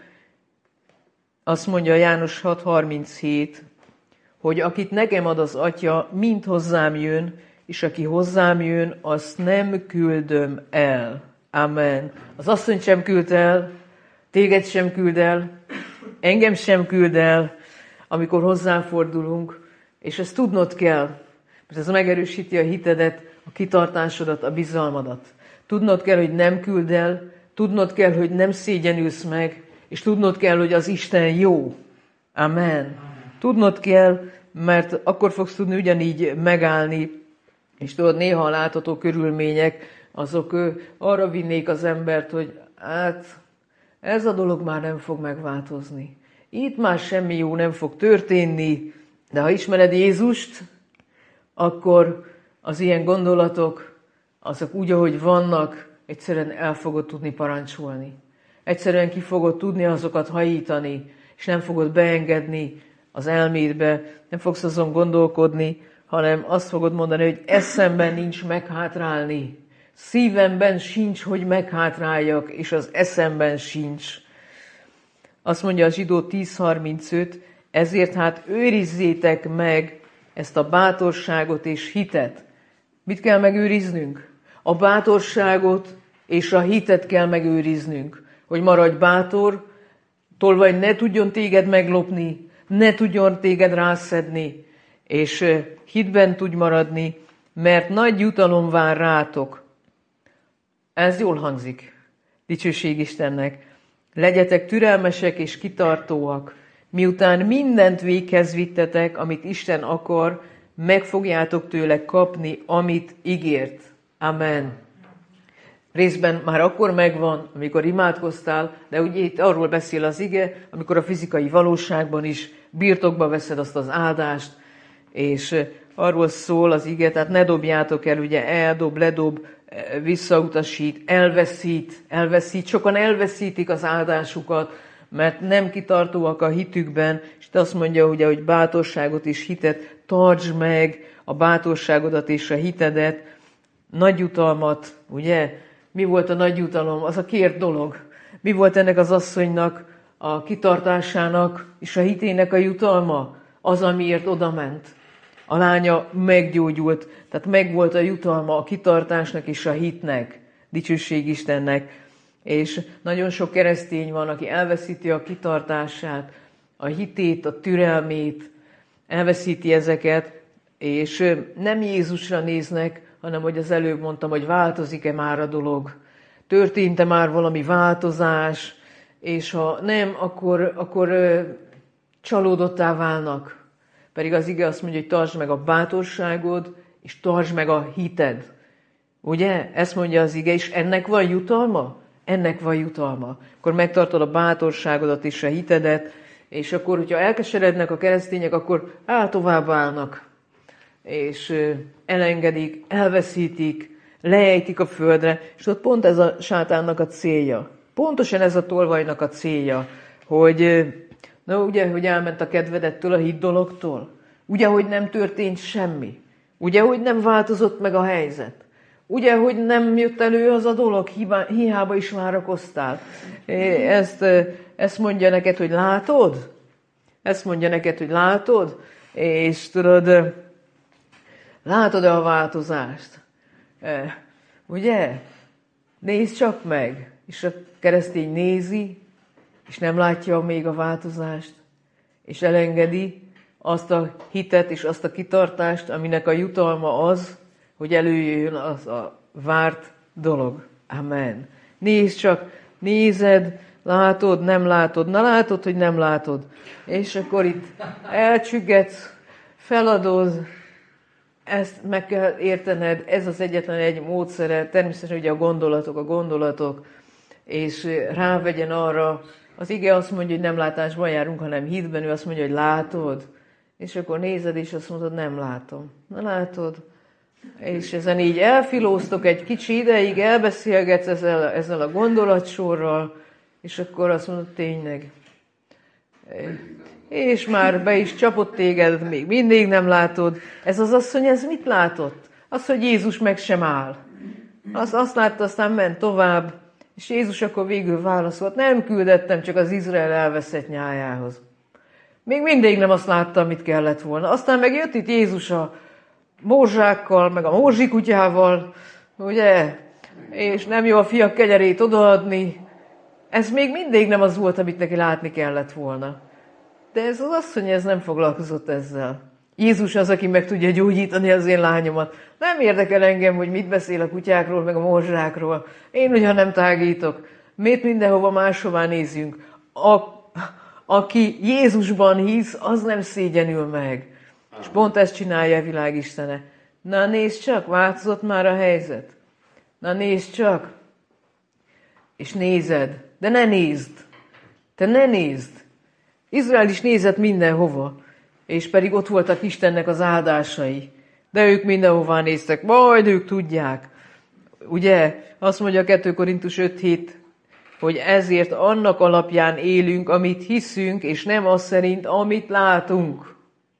Azt mondja János hat harminchét, hogy akit nekem ad az Atya, mind hozzám jön, és aki hozzám jön, azt nem küldöm el. Amen. Az asszonyt sem küld el, téged sem küld el, engem sem küld el, amikor hozzám fordulunk, és ezt tudnod kell, mert ez megerősíti a hitedet, a kitartásodat, a bizalmadat. Tudnod kell, hogy nem küld el, tudnod kell, hogy nem szégyenülsz meg, és tudnod kell, hogy az Isten jó. Amen. Tudnod kell, mert akkor fogsz tudni ugyanígy megállni, és tudod, néha a látható körülmények, azok arra vinnék az embert, hogy hát ez a dolog már nem fog megváltozni. Itt már semmi jó nem fog történni, de ha ismered Jézust, akkor az ilyen gondolatok, azok úgy, ahogy vannak, egyszerűen el fogod tudni parancsolni. Egyszerűen ki fogod tudni azokat hajítani, és nem fogod beengedni az elmédbe, nem fogsz azon gondolkodni, hanem azt fogod mondani, hogy eszemben nincs meghátrálni. Szívemben sincs, hogy meghátráljak, és az eszemben sincs. Azt mondja a Zsidó tíz harmincöt, ezért hát őrizzétek meg ezt a bátorságot és hitet. Mit kell megőriznünk? A bátorságot és a hitet kell megőriznünk, hogy maradj bátor, tolvaj ne tudjon téged meglopni, ne tudjon téged rászedni, és hitben tudj maradni, mert nagy jutalom vár rátok. Ez jól hangzik. Dicsőség Istennek. Legyetek türelmesek és kitartóak, miután mindent véghez vittetek, amit Isten akar, meg fogjátok tőle kapni, amit ígért. Amen. Részben már akkor megvan, amikor imádkoztál, de ugye itt arról beszél az ige, amikor a fizikai valóságban is birtokba veszed azt az áldást, és arról szól az ige, tehát ne dobjátok el, ugye eldob, ledob, visszautasít, elveszít, elveszít. Sokan elveszítik az áldásukat, mert nem kitartóak a hitükben, és azt mondja, ugye, hogy bátorságot és hitet, tartsd meg a bátorságodat és a hitedet, nagy jutalmat, ugye? Mi volt a nagy jutalom? Az a kért dolog. Mi volt ennek az asszonynak, a kitartásának és a hitének a jutalma? Az, amiért odament. A lánya meggyógyult, tehát megvolt a jutalma a kitartásnak és a hitnek. Dicsőség Istennek. És nagyon sok keresztény van, aki elveszíti a kitartását, a hitét, a türelmét, elveszíti ezeket, és nem Jézusra néznek, hanem, hogy az előbb mondtam, hogy változik-e már a dolog, történt-e már valami változás, és ha nem, akkor, akkor csalódottá válnak. Pedig az ige azt mondja, hogy tartsd meg a bátorságod, és tartsd meg a hited. Ugye? Ezt mondja az ige, és ennek van jutalma? Ennek van jutalma. Akkor megtartod a bátorságodat és a hitedet, és akkor, hogyha elkeserednek a keresztények, akkor áll tovább állnak. És elengedik, elveszítik, leejtik a földre, és ott pont ez a sátánnak a célja. Pontosan ez a tolvajnak a célja, hogy, na ugye, hogy elment a kedvedettől, a hit dologtól. Ugye, hogy nem történt semmi. Ugye, hogy nem változott meg a helyzet. Ugye, hogy nem jött elő az a dolog, hiába is várakoztál. Ezt, ezt mondja neked, hogy látod? Ezt mondja neked, hogy látod? És tudod, látod-e a változást? E, ugye? Nézd csak meg. És a keresztény nézi, és nem látja még a változást, és elengedi azt a hitet és azt a kitartást, aminek a jutalma az, hogy előjön az a várt dolog. Amen. Nézd csak, nézed, látod, nem látod, na látod, hogy nem látod. És akkor itt elcsüggetsz, feladod, ezt meg kell értened, ez az egyetlen egy módszere, természetesen ugye a gondolatok, a gondolatok, és rávegyen arra, az ige azt mondja, hogy nem látásban járunk, hanem hitben, ő azt mondja, hogy látod, és akkor nézed, és azt mondod, nem látom. Na látod? És ezen így elfilóztok egy kicsi ideig, elbeszélgetsz ezzel, ezzel a gondolatsorral, és akkor azt mondod, tényleg. És már be is csapott téged, még mindig nem látod. Ez az asszony, ez mit látott? Az, hogy Jézus meg sem áll. Az, azt látta, aztán ment tovább, és Jézus akkor végül válaszolt, nem küldettem csak az Izrael elveszett nyájához. Még mindig nem azt látta, amit kellett volna. Aztán meg jött itt Jézus a morzsákkal, meg a morzsikutyával, ugye? És nem jó a fiak kenyerét odaadni. Ez még mindig nem az volt, amit neki látni kellett volna. De ez az asszony, ez nem foglalkozott ezzel. Jézus az, aki meg tudja gyógyítani az én lányomat. Nem érdekel engem, hogy mit beszél a kutyákról, meg a morzsákról. Én ugyan nem tágítok. Miért mindenhova máshová nézzünk? A, aki Jézusban hisz, az nem szégyenül meg. És pont ezt csinálja a világ Istene. Na nézd csak, változott már a helyzet. Na nézd csak. És nézed. De ne nézd. Te ne nézd. Izrael is nézett mindenhova. És pedig ott voltak Istennek az áldásai. De ők mindenhová néztek. Majd ők tudják. Ugye? Azt mondja a kettő Korintus öt hét, hogy ezért annak alapján élünk, amit hiszünk, és nem az szerint, amit látunk.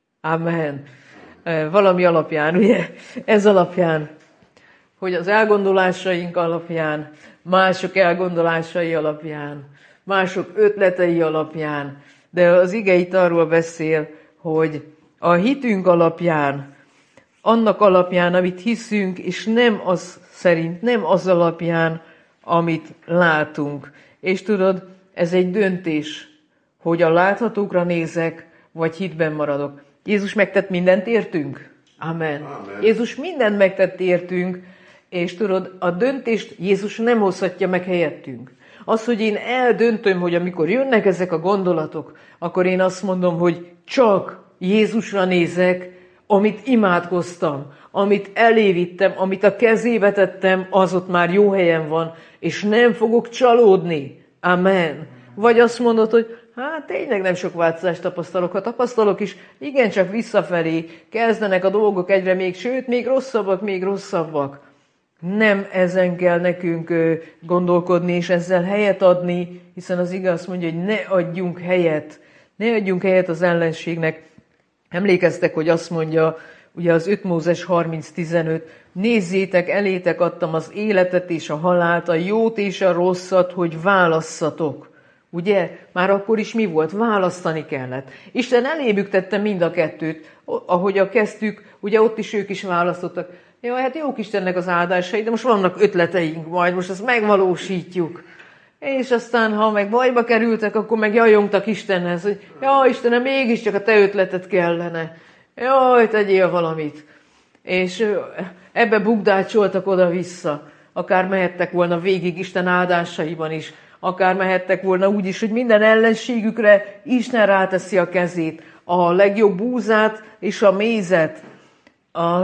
Amen. Valami alapján, ugye? Ez alapján. Hogy az elgondolásaink alapján, mások elgondolásai alapján, mások ötletei alapján. De az ige itt arról beszél, hogy a hitünk alapján, annak alapján, amit hiszünk, és nem az szerint, nem az alapján, amit látunk. És tudod, ez egy döntés, hogy a láthatókra nézek, vagy hitben maradok. Jézus megtett mindent értünk. Amen. Amen. Jézus mindent megtett értünk, és tudod, a döntést Jézus nem hozhatja meg helyettünk. Az, hogy én eldöntöm, hogy amikor jönnek ezek a gondolatok, akkor én azt mondom, hogy csak Jézusra nézek, amit imádkoztam, amit elévittem, amit a kezébe tettem, az ott már jó helyen van, és nem fogok csalódni. Amen. Vagy azt mondod, hogy hát tényleg nem sok változást tapasztalok. Ha tapasztalok is, igencsak visszafelé kezdenek a dolgok egyre még, sőt, még rosszabbak, még rosszabbak. Nem ezen kell nekünk gondolkodni, és ezzel helyet adni, hiszen az igaz azt mondja, hogy ne adjunk helyet. Ne adjunk helyet az ellenségnek. Emlékeztek, hogy azt mondja, ugye az öt Mózes harminc tizenöt, nézzétek, elétek adtam az életet és a halált, a jót és a rosszat, hogy válasszatok. Ugye? Már akkor is mi volt? Választani kellett. Isten elébük tette mind a kettőt. Ahogy a kezdtük, ugye ott is ők is választottak. Jó, hát jók Istennek az áldásai, de most vannak ötleteink majd, most ezt megvalósítjuk. És aztán, ha meg bajba kerültek, akkor meg jajongtak Istenhez, hogy jaj, Istenem, mégiscsak a te ötleted kellene. Jaj, tegyél valamit. És ebbe bukdácsoltak oda-vissza. Akár mehettek volna végig Isten áldásaiban is, akár mehettek volna úgy is, hogy minden ellenségükre Isten ráteszi a kezét, a legjobb búzát és a mézet. A...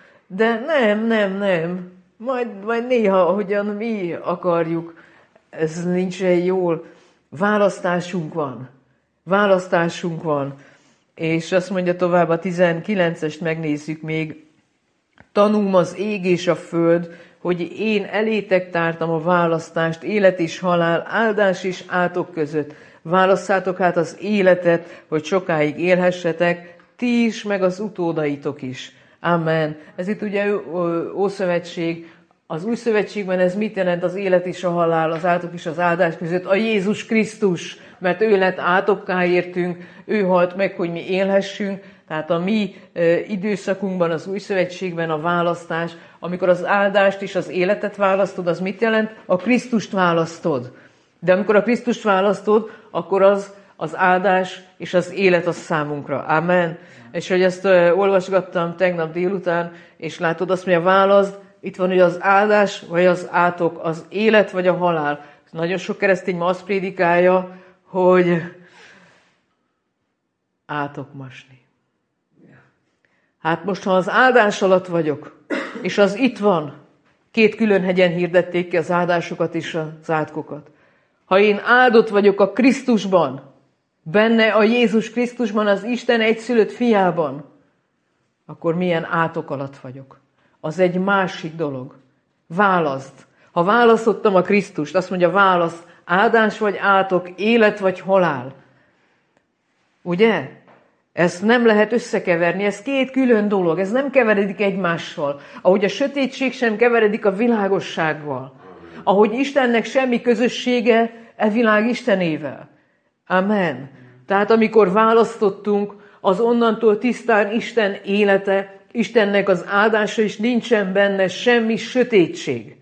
De nem, nem, nem. Majd, majd néha, ahogyan mi akarjuk, ez nincsen jól. Választásunk van. Választásunk van. És azt mondja tovább, a tizenkilencest megnézzük még. Tanúm az ég és a föld, hogy én elétek tártam a választást, élet és halál, áldás és átok között. Válasszátok hát az életet, hogy sokáig élhessetek, ti is, meg az utódaitok is. Amen. Ez itt ugye Ószövetség. Az Új Szövetségben ez mit jelent? Az élet és a halál, az átok és az áldás között? A Jézus Krisztus, mert ő lett átokká értünk, ő halt meg, hogy mi élhessünk. Tehát a mi e, időszakunkban, az Új Szövetségben a választás, amikor az áldást és az életet választod, az mit jelent? A Krisztust választod. De amikor a Krisztust választod, akkor az az áldás és az élet az számunkra. Amen. És hogy ezt e, olvasgattam tegnap délután, és látod, azt mondja, válaszd, itt van, hogy az áldás vagy az átok, az élet vagy a halál. Nagyon sok keresztény ma azt prédikálja, hogy átokmasni. Hát most, ha az áldás alatt vagyok, és az itt van, két külön hegyen hirdették ki az áldásokat és az átkokat. Ha én áldott vagyok a Krisztusban, benne a Jézus Krisztusban, az Isten egyszülött fiában, akkor milyen átok alatt vagyok. Az egy másik dolog. Válaszd. Ha választottam a Krisztust, azt mondja, válasz, áldás vagy átok, élet vagy halál. Ugye? Ezt nem lehet összekeverni, ez két külön dolog, ez nem keveredik egymással. Ahogy a sötétség sem keveredik a világossággal. Ahogy Istennek semmi közössége e világ Istenével. Amen. Tehát amikor választottunk, az onnantól tisztán Isten élete, Istennek az áldása is, nincsen benne semmi sötétség.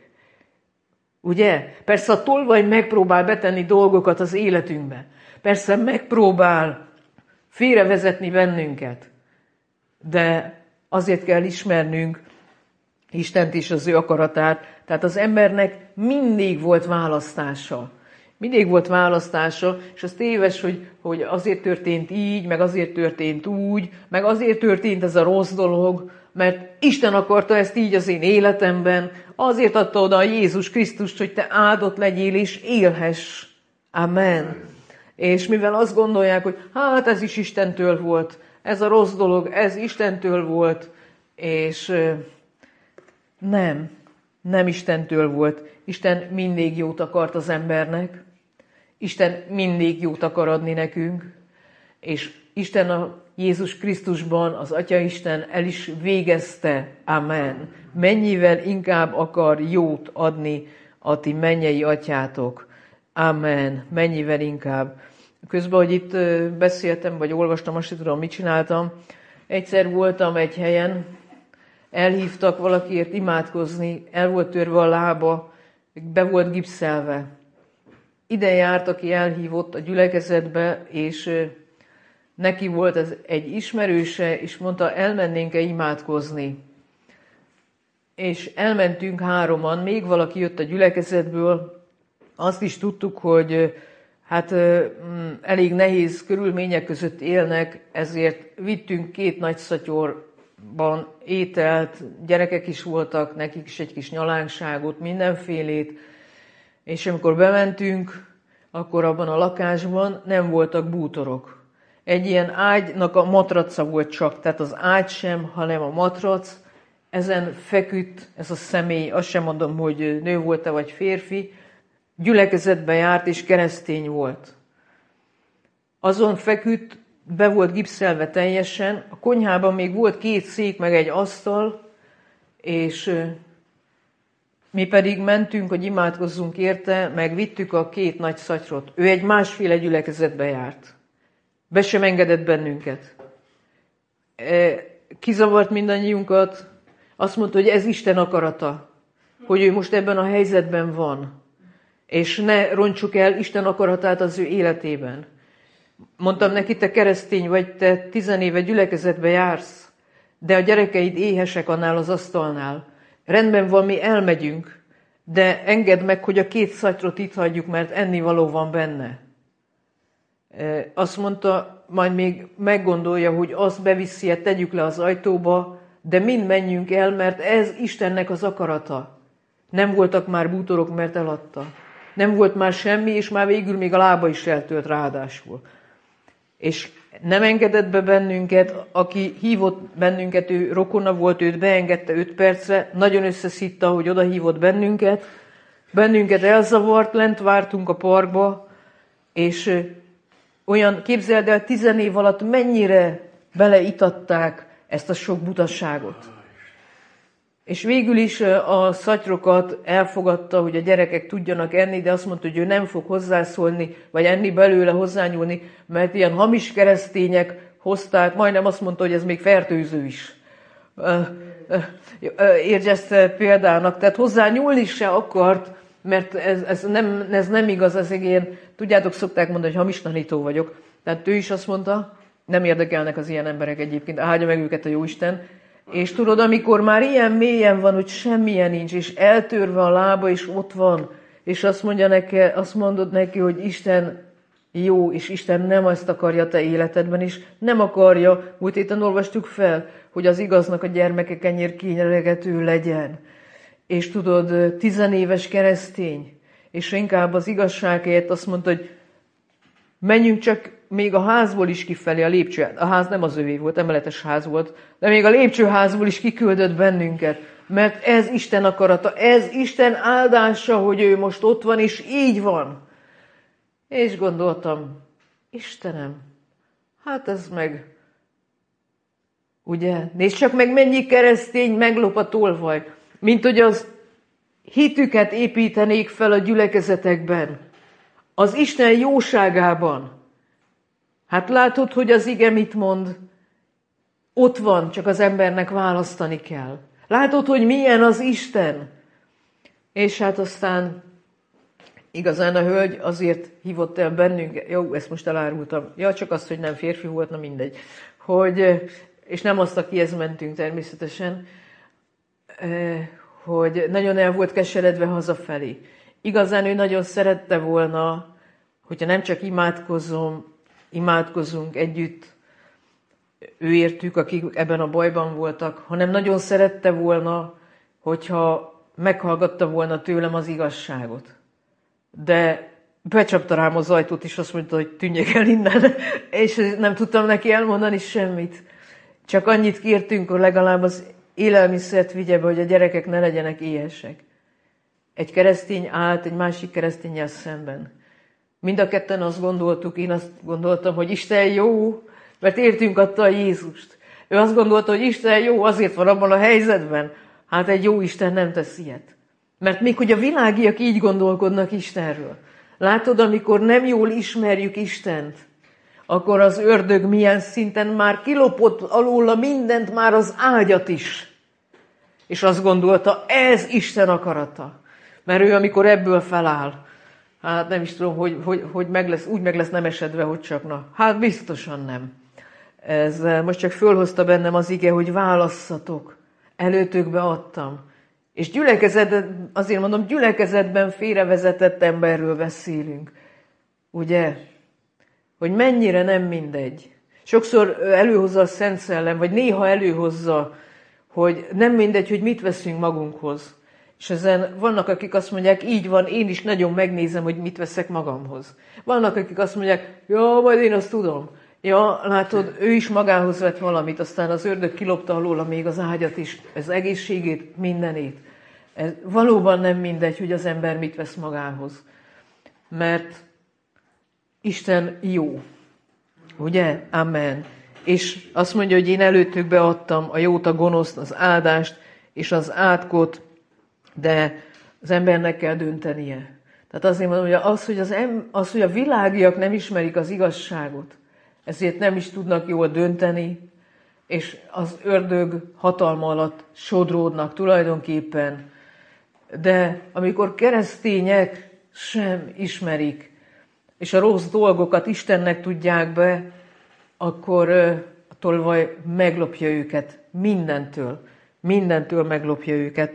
Ugye? Persze a tolvaj megpróbál betenni dolgokat az életünkbe. Persze megpróbál félrevezetni bennünket. De azért kell ismernünk Istent és az ő akaratát. Tehát az embernek mindig volt választása. Mindig volt választása, és az téves, hogy, hogy azért történt így, meg azért történt úgy, meg azért történt ez a rossz dolog, mert Isten akarta ezt így az én életemben, azért adta oda a Jézus Krisztust, hogy te áldott legyél és élhess. Amen. És mivel azt gondolják, hogy hát ez is Istentől volt, ez a rossz dolog, ez Istentől volt, és nem, nem Istentől volt. Isten mindig jót akart az embernek, Isten mindig jót akar adni nekünk, és Isten a Jézus Krisztusban, az Atya Isten el is végezte, amen. Mennyivel inkább akar jót adni a ti mennyei atyátok, amen. Mennyivel inkább. Közben, hogy itt beszéltem, vagy olvastam, azt sem tudom, mit csináltam. Egyszer voltam egy helyen, elhívtak valakiért imádkozni, el volt törve a lába, be volt gipszelve. Ide járt, aki elhívott a gyülekezetbe, és neki volt ez egy ismerőse, és mondta, elmennénk-e imádkozni. És elmentünk hároman, még valaki jött a gyülekezetből, azt is tudtuk, hogy hát elég nehéz körülmények között élnek, ezért vittünk két nagy szatyorban ételt, gyerekek is voltak, nekik is egy kis nyalánkságot, mindenfélét, és amikor bementünk, akkor abban a lakásban nem voltak bútorok. Egy ilyen ágynak a matraca volt csak, tehát az ágy sem, hanem a matrac, ezen feküdt ez a személy, azt sem mondom, hogy nő volt-e vagy férfi, gyülekezetbe járt és keresztény volt. Azon feküdt, be volt gipszelve teljesen, a konyhában még volt két szék, meg egy asztal, és mi pedig mentünk, hogy imádkozzunk érte, meg vittük a két nagy szatyrot. Ő egy másféle gyülekezetbe járt. Be sem engedett bennünket. Kizavart mindannyiunkat, azt mondta, hogy ez Isten akarata, hogy ő most ebben a helyzetben van, és ne rontsuk el Isten akaratát az ő életében. Mondtam neki, te keresztény vagy, te tizenéve gyülekezetbe jársz, de a gyerekeid éhesek annál az asztalnál. Rendben van, mi elmegyünk, de engedd meg, hogy a két szatyrot itt hagyjuk, mert ennivaló van benne. Azt mondta, majd még meggondolja, hogy azt beviszi, tegyük le az ajtóba, de mind menjünk el, mert ez Istennek az akarata. Nem voltak már bútorok, mert eladta. Nem volt már semmi, és már végül még a lába is eltölt ráadásul. És nem engedett be bennünket, aki hívott bennünket, ő rokona volt, őt beengedte öt percre, nagyon összeszitta, hogy oda hívott bennünket. Bennünket elzavart, lent vártunk a parkba, és olyan, képzeld el, tizen év alatt mennyire beleitatták ezt a sok butaságot. És végül is a szatyrokat elfogadta, hogy a gyerekek tudjanak enni, de azt mondta, hogy ő nem fog hozzászólni, vagy enni belőle, hozzányúlni, mert ilyen hamis keresztények hozták, majdnem azt mondta, hogy ez még fertőző is. Értsd ezt példának, tehát hozzányúlni se akart, mert ez, ez, nem, ez nem igaz, ez ilyen, tudjátok, szokták mondani, hogy hamis tanító vagyok. Tehát ő is azt mondta, nem érdekelnek az ilyen emberek egyébként, áldja meg őket a Jóisten. És tudod, amikor már ilyen mélyen van, hogy semmilyen nincs, és eltörve a lába, és ott van, és azt mondja neki, azt mondod neki, hogy Isten jó, és Isten nem azt akarja a te életedben is, nem akarja, múlt héten olvastuk fel, hogy az igaznak a gyermeke kenyér kényelgető legyen. És tudod, tizenéves keresztény, és inkább az igazságért azt mondta, hogy menjünk csak még a házból is kifelé, a lépcső, a ház nem az övé volt, emeletes ház volt, de még a lépcsőházból is kiküldött bennünket, mert ez Isten akarata, ez Isten áldása, hogy ő most ott van, és így van. És gondoltam, Istenem, hát ez meg, ugye, nézd csak meg mennyi keresztény meglop a tolvaj, mint hogy az hitüket építenék fel a gyülekezetekben, az Isten jóságában. Hát látod, hogy az ige mit mond? Ott van, csak az embernek választani kell. Látod, hogy milyen az Isten? És hát aztán igazán a hölgy azért hívott el bennünket, jó, ezt most elárultam, ja, csak az, hogy nem férfi volt, na mindegy, hogy, és nem azt, akihez mentünk természetesen, hogy nagyon el volt keseredve hazafelé. Igazán ő nagyon szerette volna, hogyha nem csak imádkozom, imádkozunk együtt, ő értük, akik ebben a bajban voltak, hanem nagyon szerette volna, hogyha meghallgatta volna tőlem az igazságot. De becsapta rám az ajtót, és azt mondta, hogy tűnjek el innen, és nem tudtam neki elmondani semmit. Csak annyit kértünk, hogy legalább az élelmiszert vigye be, hogy a gyerekek ne legyenek éhesek. Egy keresztény állt egy másik keresztényel szemben. Mind a ketten azt gondoltuk, én azt gondoltam, hogy Isten jó, mert értünk adta a Jézust. Ő azt gondolta, hogy Isten jó, azért van abban a helyzetben. Hát egy jó Isten nem tesz ilyet. Mert még hogy a világiak így gondolkodnak Istenről. Látod, amikor nem jól ismerjük Istent, akkor az ördög milyen szinten már kilopott alóla mindent, már az ágyat is. És azt gondolta, ez Isten akarata. Mert ő, amikor ebből feláll, hát nem is tudom, hogy, hogy, hogy meg lesz, úgy meg lesz nem esedve, hogy csak na. Hát biztosan nem. Ez most csak fölhozta bennem az ige, hogy válasszatok. Előtökbe adtam. És gyülekezetben, azért mondom, gyülekezetben félrevezetett emberről beszélünk. Ugye? Hogy mennyire nem mindegy. Sokszor előhozza a Szent Szellem, vagy néha előhozza, hogy nem mindegy, hogy mit veszünk magunkhoz. És ezen vannak, akik azt mondják, így van, én is nagyon megnézem, hogy mit veszek magamhoz. Vannak, akik azt mondják, ja, majd én azt tudom. Ja, látod, ő is magához vett valamit, aztán az ördög kilopta alóla még az ágyat is, az egészségét, mindenét. Ez valóban nem mindegy, hogy az ember mit vesz magához. Mert Isten jó. Ugye? Amen. És azt mondja, hogy én előttük beadtam a jót, a gonoszt, az áldást és az átkot, de az embernek kell döntenie. Tehát azért mondom, hogy az, hogy, az em, az, hogy a világiak nem ismerik az igazságot, ezért nem is tudnak jól dönteni, és az ördög hatalma alatt sodródnak tulajdonképpen. De amikor keresztények sem ismerik, és a rossz dolgokat Istennek tudják be, akkor a tolvaj meglopja őket mindentől. Mindentől meglopja őket.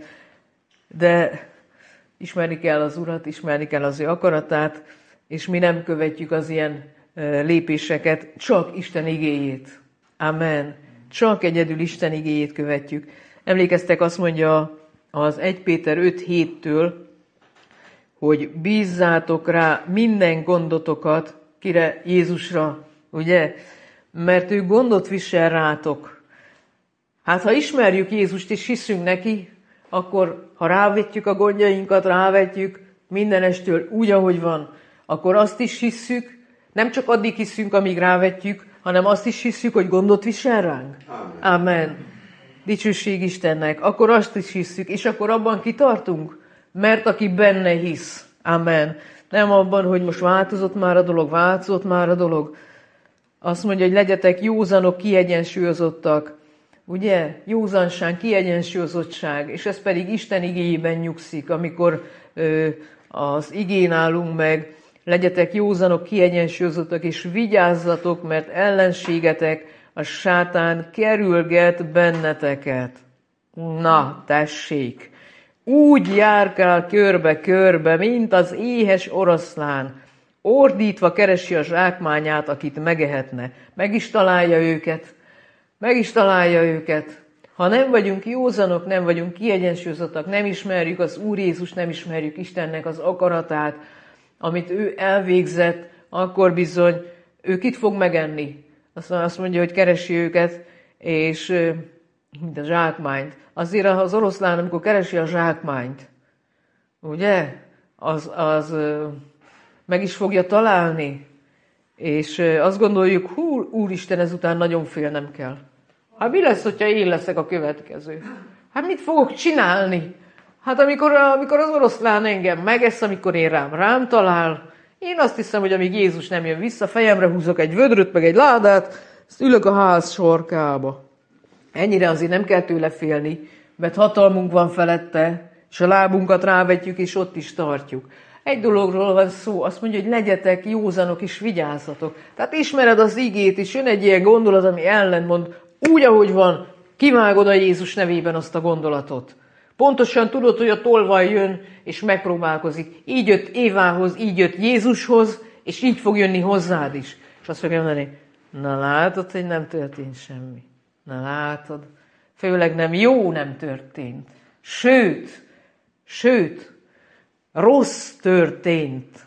De ismerni kell az Urat, ismerni kell az ő akaratát, és mi nem követjük az ilyen lépéseket, csak Isten igéjét. Amen. Csak egyedül Isten igéjét követjük. Emlékeztek, azt mondja az Első Péter öt héttől, hogy bízzátok rá minden gondotokat, kire? Jézusra, ugye? Mert ő gondot visel rátok. Hát, ha ismerjük Jézust és hiszünk neki, akkor, ha rávetjük a gondjainkat, rávetjük mindenestől úgy, ahogy van, akkor azt is hisszük, nem csak addig hiszünk, amíg rávetjük, hanem azt is hiszük, hogy gondot visel ránk. Amen. Amen. Dicsőség Istennek. Akkor azt is hiszük, és akkor abban kitartunk, mert aki benne hisz. Amen. Nem abban, hogy most változott már a dolog, változott már a dolog. Azt mondja, hogy legyetek józanok, kiegyensúlyozottak. Ugye? Józanság, kiegyensúlyozottság, és ez pedig Isten igéjében nyugszik, amikor ö, az igén állunk meg. Legyetek józanok, kiegyensúlyozottak, és vigyázzatok, mert ellenségetek, a sátán kerülget benneteket. Na, tessék! Úgy járkál körbe-körbe, mint az éhes oroszlán. ordítva keresi a zsákmányát, akit megehetne. Meg is találja őket. Meg is találja őket. Ha nem vagyunk józanok, nem vagyunk kiegyensúlyozottak, nem ismerjük az Úr Jézus, nem ismerjük Istennek az akaratát, amit ő elvégzett, akkor bizony ő kit fog megenni. Azt mondja, hogy keresi őket, és mint a zsákmányt. Azért az oroszlán, amikor keresi a zsákmányt, ugye, az, az meg is fogja találni, és azt gondoljuk, hú, Úristen, ezután nagyon félnem kell. Hát mi lesz, hogyha én leszek a következő? Hát mit fogok csinálni? Hát amikor, amikor az oroszlán engem megesz, amikor én rám rám talál, én azt hiszem, hogy amíg Jézus nem jön vissza, fejemre húzok egy vödröt, meg egy ládát, ezt ülök a ház sorkába. Ennyire azért nem kell tőle félni, mert hatalmunk van felette, és a lábunkat rávetjük, és ott is tartjuk. Egy dologról van szó, azt mondja, hogy legyetek józanok és vigyázzatok. Tehát ismered az igét, és jön egy ilyen gondolat, ami ellentmond, úgy, ahogy van, kivágod a Jézus nevében azt a gondolatot. Pontosan tudod, hogy a tolvaj jön, és megpróbálkozik. Így jött Évához, így jött Jézushoz, és így fog jönni hozzád is. És azt fogja mondani, na látod, hogy nem történt semmi. Na látod, főleg nem jó nem történt. Sőt, sőt, rossz történt.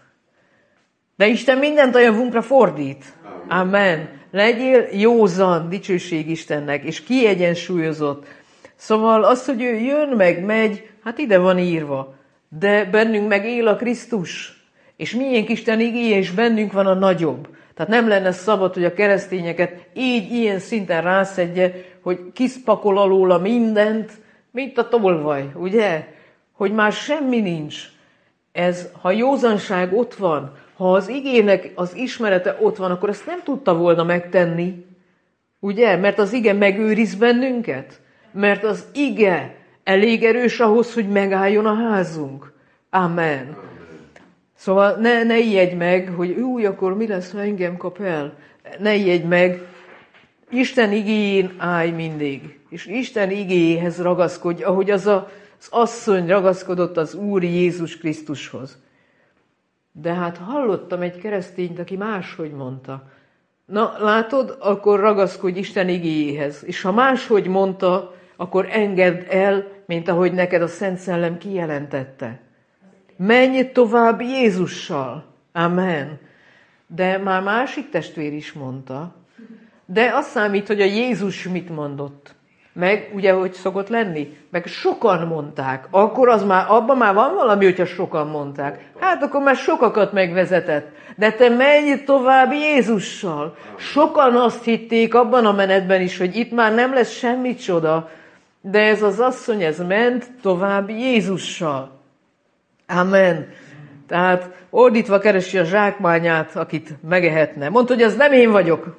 De Isten mindent a javunkra fordít. Amen. Legyél józan, dicsőség Istennek, és kiegyensúlyozott. Szóval az, hogy ő jön meg, megy, hát ide van írva. De bennünk meg él a Krisztus. És miénk Isten igéje, és bennünk van a nagyobb. Tehát nem lenne szabad, hogy a keresztényeket így, ilyen szinten rászedje, hogy kiszpakol alóla mindent, mint a tolvaj, ugye? Hogy már semmi nincs. Ez, ha józanság ott van, ha az igének az ismerete ott van, akkor ezt nem tudta volna megtenni. Ugye? Mert az ige megőriz bennünket. Mert az ige elég erős ahhoz, hogy megálljon a házunk. Amen. Szóval ne, ne ijedj meg, hogy új, akkor mi lesz, ha engem kap el? Ne ijedj meg. Isten igéjén állj mindig. És Isten igéjéhez ragaszkodj, ahogy az a, az asszony ragaszkodott az Úr Jézus Krisztushoz. De hát hallottam egy keresztényt, aki máshogy mondta. Na, látod, akkor ragaszkodj Isten igéjéhez. És ha máshogy mondta, akkor engedd el, mint ahogy neked a Szent Szellem kijelentette. Menj tovább Jézussal. Amen. De már másik testvér is mondta. De azt számít, hogy a Jézus mit mondott. Meg ugye, hogy szokott lenni? Meg sokan mondták. Akkor az már, abban már van valami, hogyha sokan mondták. Hát akkor már sokakat megvezetett. De te menj tovább Jézussal. Sokan azt hitték abban a menetben is, hogy itt már nem lesz semmi csoda. De ez az asszony, ez ment tovább Jézussal. Amen. Tehát ordítva keresi a zsákmányát, akit megehetne. Mondd, hogy ez nem én vagyok.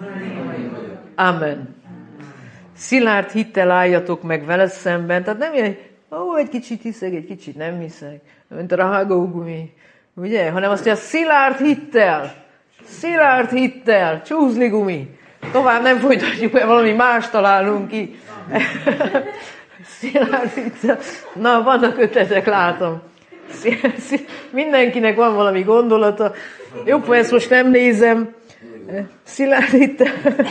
Amen. Szilárd hittel álljatok meg vele szemben. Tehát nem ilyen, ó, egy kicsit hiszek, egy kicsit nem hiszek. Mint a rágógumi. Ugye? Hanem azt mondja, szilárd hittel. Szilárd hittel. Csúzligumi. Tovább nem folytatjuk, mert valami más találunk ki. Szilárd hittel. Na, vannak ötletek, látom. Mindenkinek van valami gondolata. Jobb, ha ezt most nem nézem. Szilárd hittel.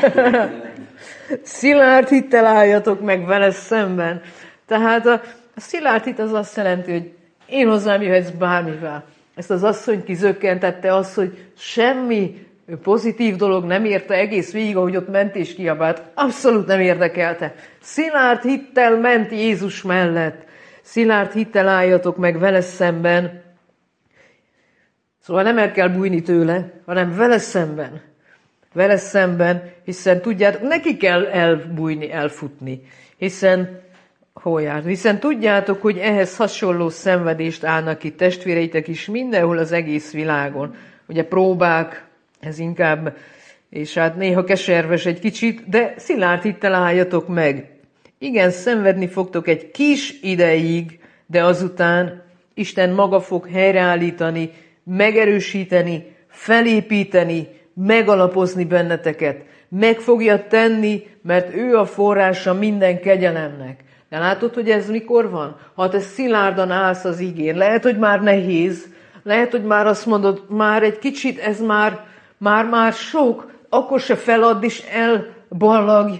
Szilárd hittel álljatok meg vele szemben. Tehát a, a szilárd hit az azt jelenti, hogy én hozzám jöhetsz bármivel. Ezt az asszony kizökkentette azt, hogy semmi pozitív dolog nem érte egész végig, ahogy ott ment és kiabált. Abszolút nem érdekelte. Szilárd hittel ment Jézus mellett. Szilárd hittel álljatok meg vele szemben. Szóval nem el kell bújni tőle, hanem vele szemben. Vele szemben, hiszen tudjátok, neki kell elbújni, elfutni. Hiszen, hol jár? Hiszen tudjátok, hogy ehhez hasonló szenvedést állnak ki testvéreitek is mindenhol az egész világon. Ugye próbák, ez inkább, és hát néha keserves egy kicsit, de szilárd hittel álljatok meg. Igen, szenvedni fogtok egy kis ideig, de azután Isten maga fog helyreállítani, megerősíteni, felépíteni, megalapozni benneteket. Meg fogja tenni, mert ő a forrása minden kegyelemnek. De látod, hogy ez mikor van? Ha te szilárdan állsz az igén, lehet, hogy már nehéz, Lehet, hogy már azt mondod, már egy kicsit ez már, már, már sok, akkor se feladd és elballagj.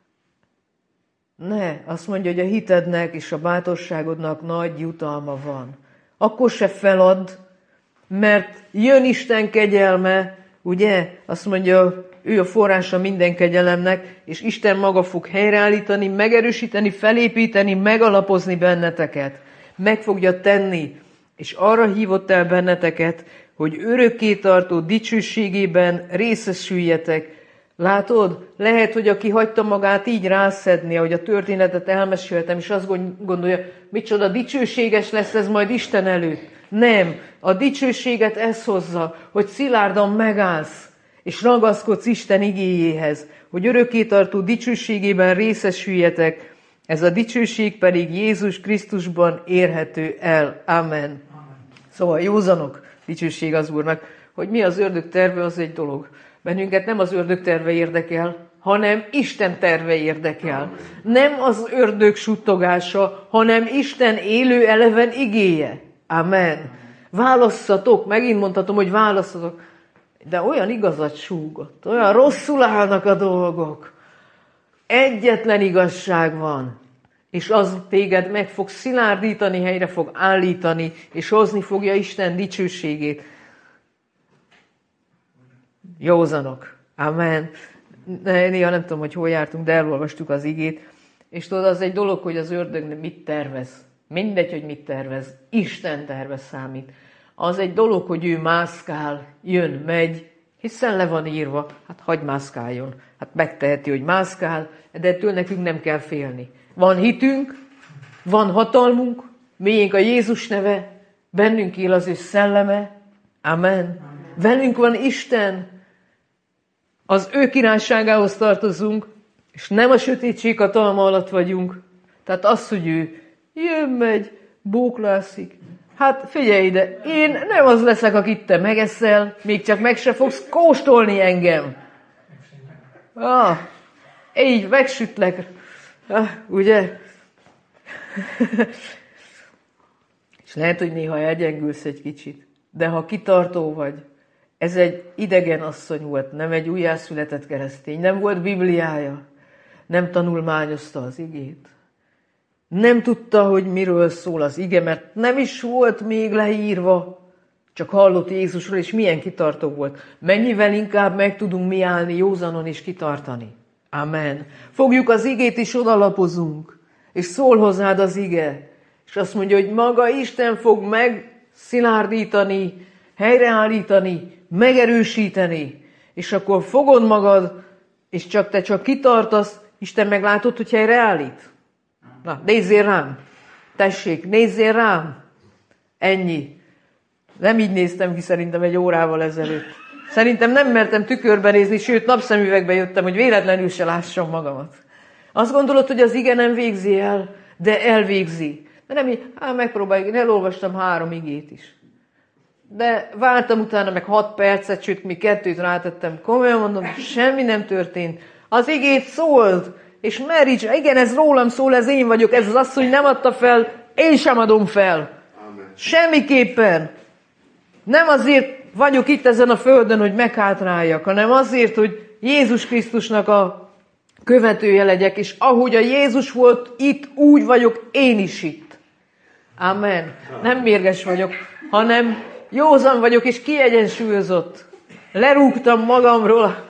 Ne, azt mondja, hogy a hitednek és a bátorságodnak nagy jutalma van. Akkor se feladd, mert jön Isten kegyelme, ugye? Azt mondja, ő a forrása minden kegyelemnek, és Isten maga fog helyreállítani, megerősíteni, felépíteni, megalapozni benneteket. Meg fogja tenni, és arra hívott el benneteket, hogy örökkétartó dicsőségében részesüljetek. Látod? Lehet, hogy aki hagyta magát így rászedni, ahogy a történetet elmeséltem, és azt gondolja, micsoda dicsőséges lesz ez majd Isten előtt. Nem, a dicsőséget ez hozza, hogy szilárdan megállsz, és ragaszkodsz Isten igéjéhez, hogy örökkétartó dicsőségében részesüljetek, ez a dicsőség pedig Jézus Krisztusban érhető el. Amen. Amen. Szóval józanok, dicsőség az Úrnak, hogy mi az ördög terve, az egy dolog. Bennünket nem az ördög terve érdekel, hanem Isten terve érdekel. Nem az ördög suttogása, hanem Isten élő eleven igéje. Amen. Válasszatok, megint mondhatom, hogy válasszatok, de olyan igazat súgott, olyan rosszul állnak a dolgok. Egyetlen igazság van, és az téged meg fog szilárdítani, helyre fog állítani, és hozni fogja Isten dicsőségét. Józanok. Amen. Néha nem tudom, hogy hol jártunk, de elolvastuk az igét. És tudod, az egy dolog, hogy az ördög mit tervez. Mindegy, hogy mit tervez. Isten terve számít. Az egy dolog, hogy ő mászkál, jön, megy, hiszen le van írva. Hát hagyj mászkáljon. Hát megteheti, hogy mászkál, de ettől nekünk nem kell félni. Van hitünk, van hatalmunk, miénk a Jézus neve, bennünk él az ő szelleme. Amen. Velünk van Isten. Az ő királyságához tartozunk, és nem a sötétség hatalma alatt vagyunk. Tehát az, hogy ő jön, megy, bóklászik. Hát figyelj ide, én nem az leszek, akit te megeszel, még csak meg se fogsz kóstolni engem. Ah, így megsütlek. Ah, ugye? És lehet, hogy néha elgyengülsz egy kicsit, de ha kitartó vagy, ez egy idegen asszony volt, nem egy újjászületett keresztény, nem volt Bibliája, nem tanulmányozta az igét. Nem tudta, hogy miről szól az ige, mert nem is volt még leírva, csak hallott Jézusról, és milyen kitartó volt. Mennyivel inkább meg tudunk mi állni józanon és kitartani. Amen. Fogjuk az igét és odalapozunk, és szól hozzád az ige. És azt mondja, hogy maga Isten fog megszilárdítani, helyreállítani, megerősíteni, és akkor fogod magad, és csak te csak kitartasz, Isten meglátod, hogy helyreállít. Na, nézzél rám! Tessék, nézzél rám! Ennyi. Nem így néztem ki szerintem egy órával ezelőtt. Szerintem nem mertem tükörbe nézni, sőt napszemüvegbe jöttem, hogy véletlenül se lássam magamat. Azt gondolod, hogy az ige nem végzi el, de elvégzi. De nem így, hát megpróbáljuk, én elolvastam három igét is. De vártam utána meg hat percet, sőt, mi kettőt rátettem. Komolyan mondom, semmi nem történt. Az igét szólt, és meríts, igen, ez rólam szól, ez én vagyok, ez az asszony nem adta fel, én sem adom fel. Amen. Semmiképpen. Nem azért vagyok itt ezen a földön, hogy meghátráljak, hanem azért, hogy Jézus Krisztusnak a követője legyek, és ahogy a Jézus volt itt, úgy vagyok én is itt. Amen. Nem mérges vagyok, hanem józan vagyok, és kiegyensúlyozott. Lerúgtam magamról.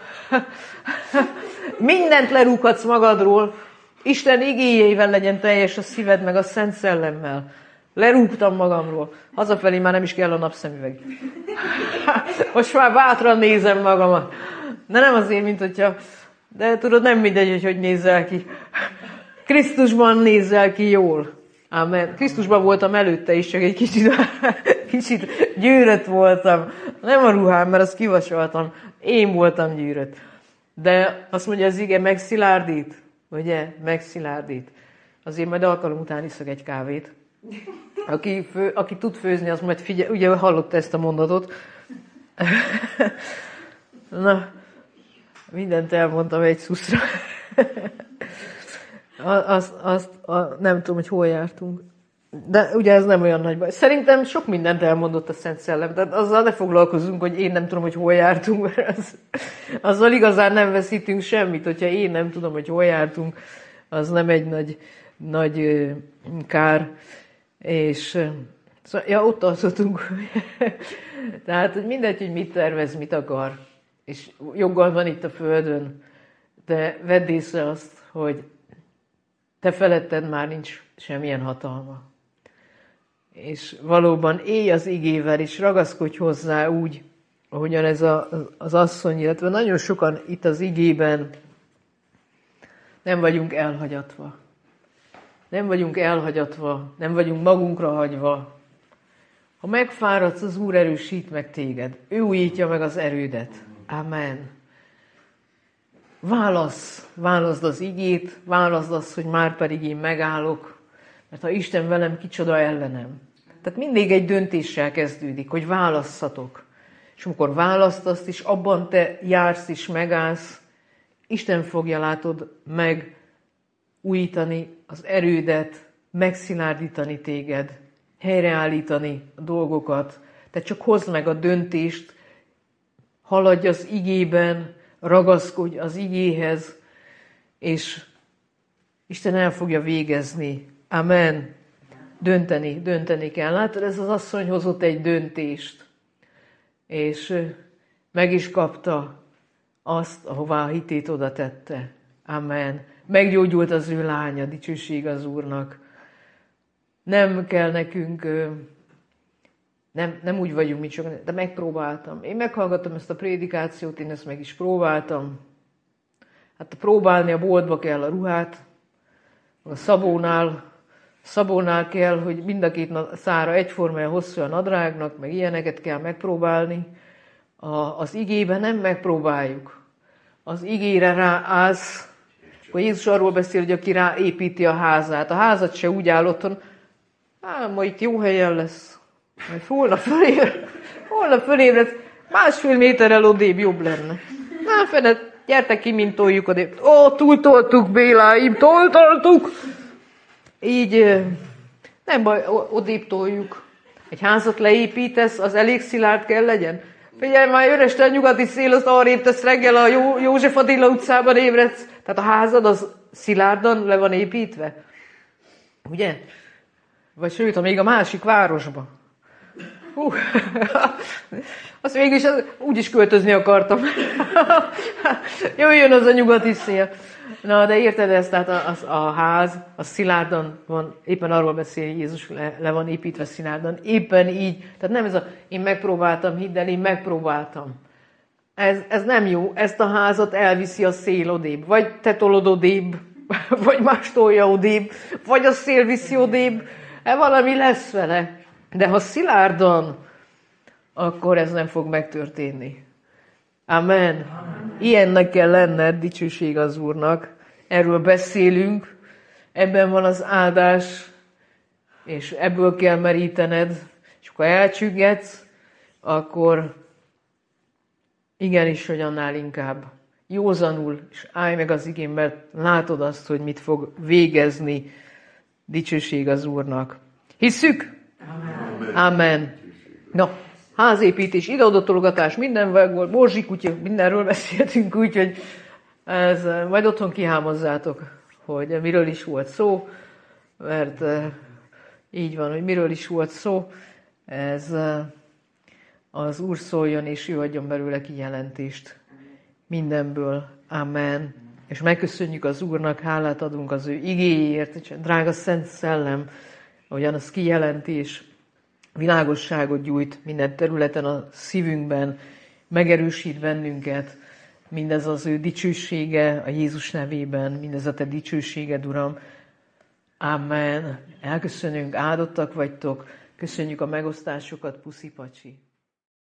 Mindent lerúghatsz magadról. Isten igéjével legyen teljes a szíved, meg a Szent Szellemmel. Lerúgtam magamról. Hazafelé már nem is kell a napszemüveg. Most már bátran nézem magamat. De nem azért, mint hogyha... De tudod, nem mindegy, hogy hogy nézzel ki. Krisztusban nézzel ki jól. Amen. Krisztusban voltam előtte is, csak egy kicsit, kicsit gyűrött voltam. Nem a ruhám, mert azt kivasoltam. Én voltam gyűrött. De azt mondja az ige, megszilárdít. Ugye? Megszilárdít. Azért majd alkalom után iszok egy kávét. Aki, fő, aki tud főzni, az majd figyel, ugye hallotta ezt a mondatot. Na, mindent elmondtam egy szuszra. Azt, azt a, nem tudom, hogy hol jártunk. De ugye ez nem olyan nagy baj. Szerintem sok mindent elmondott a Szent Szellem, tehát azzal ne foglalkozunk, hogy én nem tudom, hogy hol jártunk, mert az, azzal igazán nem veszítünk semmit, hogyha én nem tudom, hogy hol jártunk, az nem egy nagy, nagy kár. És szóval, ja, ott tartottunk. Tehát hogy mindegy, hogy mit tervez, mit akar, és joggal van itt a Földön, de vedd észre azt, hogy te feletted már nincs semmilyen hatalma. És valóban élj az igével, és ragaszkodj hozzá úgy, ahogyan ez a, az asszony, illetve nagyon sokan itt az igében nem vagyunk elhagyatva. Nem vagyunk elhagyatva, nem vagyunk magunkra hagyva. Ha megfáradsz, az Úr erősít meg téged. Ő újítja meg az erődet. Amen. Válasz, válaszd az igét, válaszd azt, hogy már pedig én megállok, mert ha Isten velem, kicsoda ellenem. Tehát mindig egy döntéssel kezdődik, hogy válasszatok. És amikor választasz, és abban te jársz és megállsz, Isten fogja, látod, meg újítani az erődet, megszilárdítani téged, helyreállítani a dolgokat. Te csak hozd meg a döntést, haladj az igében, ragaszkodj az igéhez, és Isten el fogja végezni. Amen. Dönteni, dönteni kell. Látod, ez az asszony hozott egy döntést, és meg is kapta azt, ahová a hitét oda tette. Amen. Meggyógyult az ő lánya, dicsőség az Úrnak. Nem kell nekünk, nem, nem úgy vagyunk, mint sok, de megpróbáltam. Én meghallgattam ezt a prédikációt, én ezt meg is próbáltam. Hát próbálni a boltba kell a ruhát, a szabónál, szabónál kell, hogy mind a két szára egyformán hosszú a nadrágnak, meg ilyeneket kell megpróbálni. A, az igében nem megpróbáljuk. Az igére ráállsz, akkor Jézus arról beszél, hogy aki ráépíti a házát. A házat se úgy áll otthon, hát ma itt jó helyen lesz. Majd holnap fölébred, holnap fölébred, másfél méterrel odébb jobb lenne. Na, fene, gyertek ki, mint toljuk odébb. Ó, túltoltuk, Béláim, toltoltuk! Így nem baj, odébb toljuk. Egy házat leépítesz, az elég szilárd kell legyen. Figyelj, már jön este a nyugati szél, azt arrébb tesz reggel a Jó- József Attila utcában ébredsz. Tehát a házad az szilárdan le van építve. Ugye? Vagy sőt, ha még a másik városba. Hú, azt mégis úgy is költözni akartam. Jöjjön az a nyugati szél. Na, de érted ezt, tehát a, a, a ház, a szilárdan van, éppen arról beszél, Jézus le, le van építve szilárdan, éppen így. Tehát nem ez a, én megpróbáltam, hidd el, én megpróbáltam. Ez, ez nem jó, ezt a házat elviszi a szél odébb. Vagy te tolod odébb, vagy más tolja odébb, vagy a szél viszi odébb, e valami lesz vele. De ha szilárdan, akkor ez nem fog megtörténni. Amen. Amen. Ilyennek kell lenned, dicsőség az Úrnak. Erről beszélünk, ebben van az áldás, és ebből kell merítened. És akkor elcsüggetsz, akkor igenis, hogy annál inkább józanul, és állj meg az igén, mert látod azt, hogy mit fog végezni, dicsőség az Úrnak. Hisszük? Amen. Amen. No, házépítés, ide-oda tologatás, minden volt, morzsikutya, mindenről beszéltünk, úgyhogy ez, majd otthon kihámozzátok, hogy miről is volt szó, mert így van, hogy miről is volt szó, ez az Úr szóljon, és ő adjon belőle kijelentést mindenből. Amen. És megköszönjük az Úrnak, hálát adunk az ő igéjéért, és drága Szent Szellem, ahogyan az kijelenti, és világosságot gyújt minden területen a szívünkben, megerősít bennünket, mindez az ő dicsősége a Jézus nevében, mindez a te dicsőséged, Uram. Amen. Elköszönünk, áldottak vagytok, köszönjük a megosztásokat, puszi pacsi.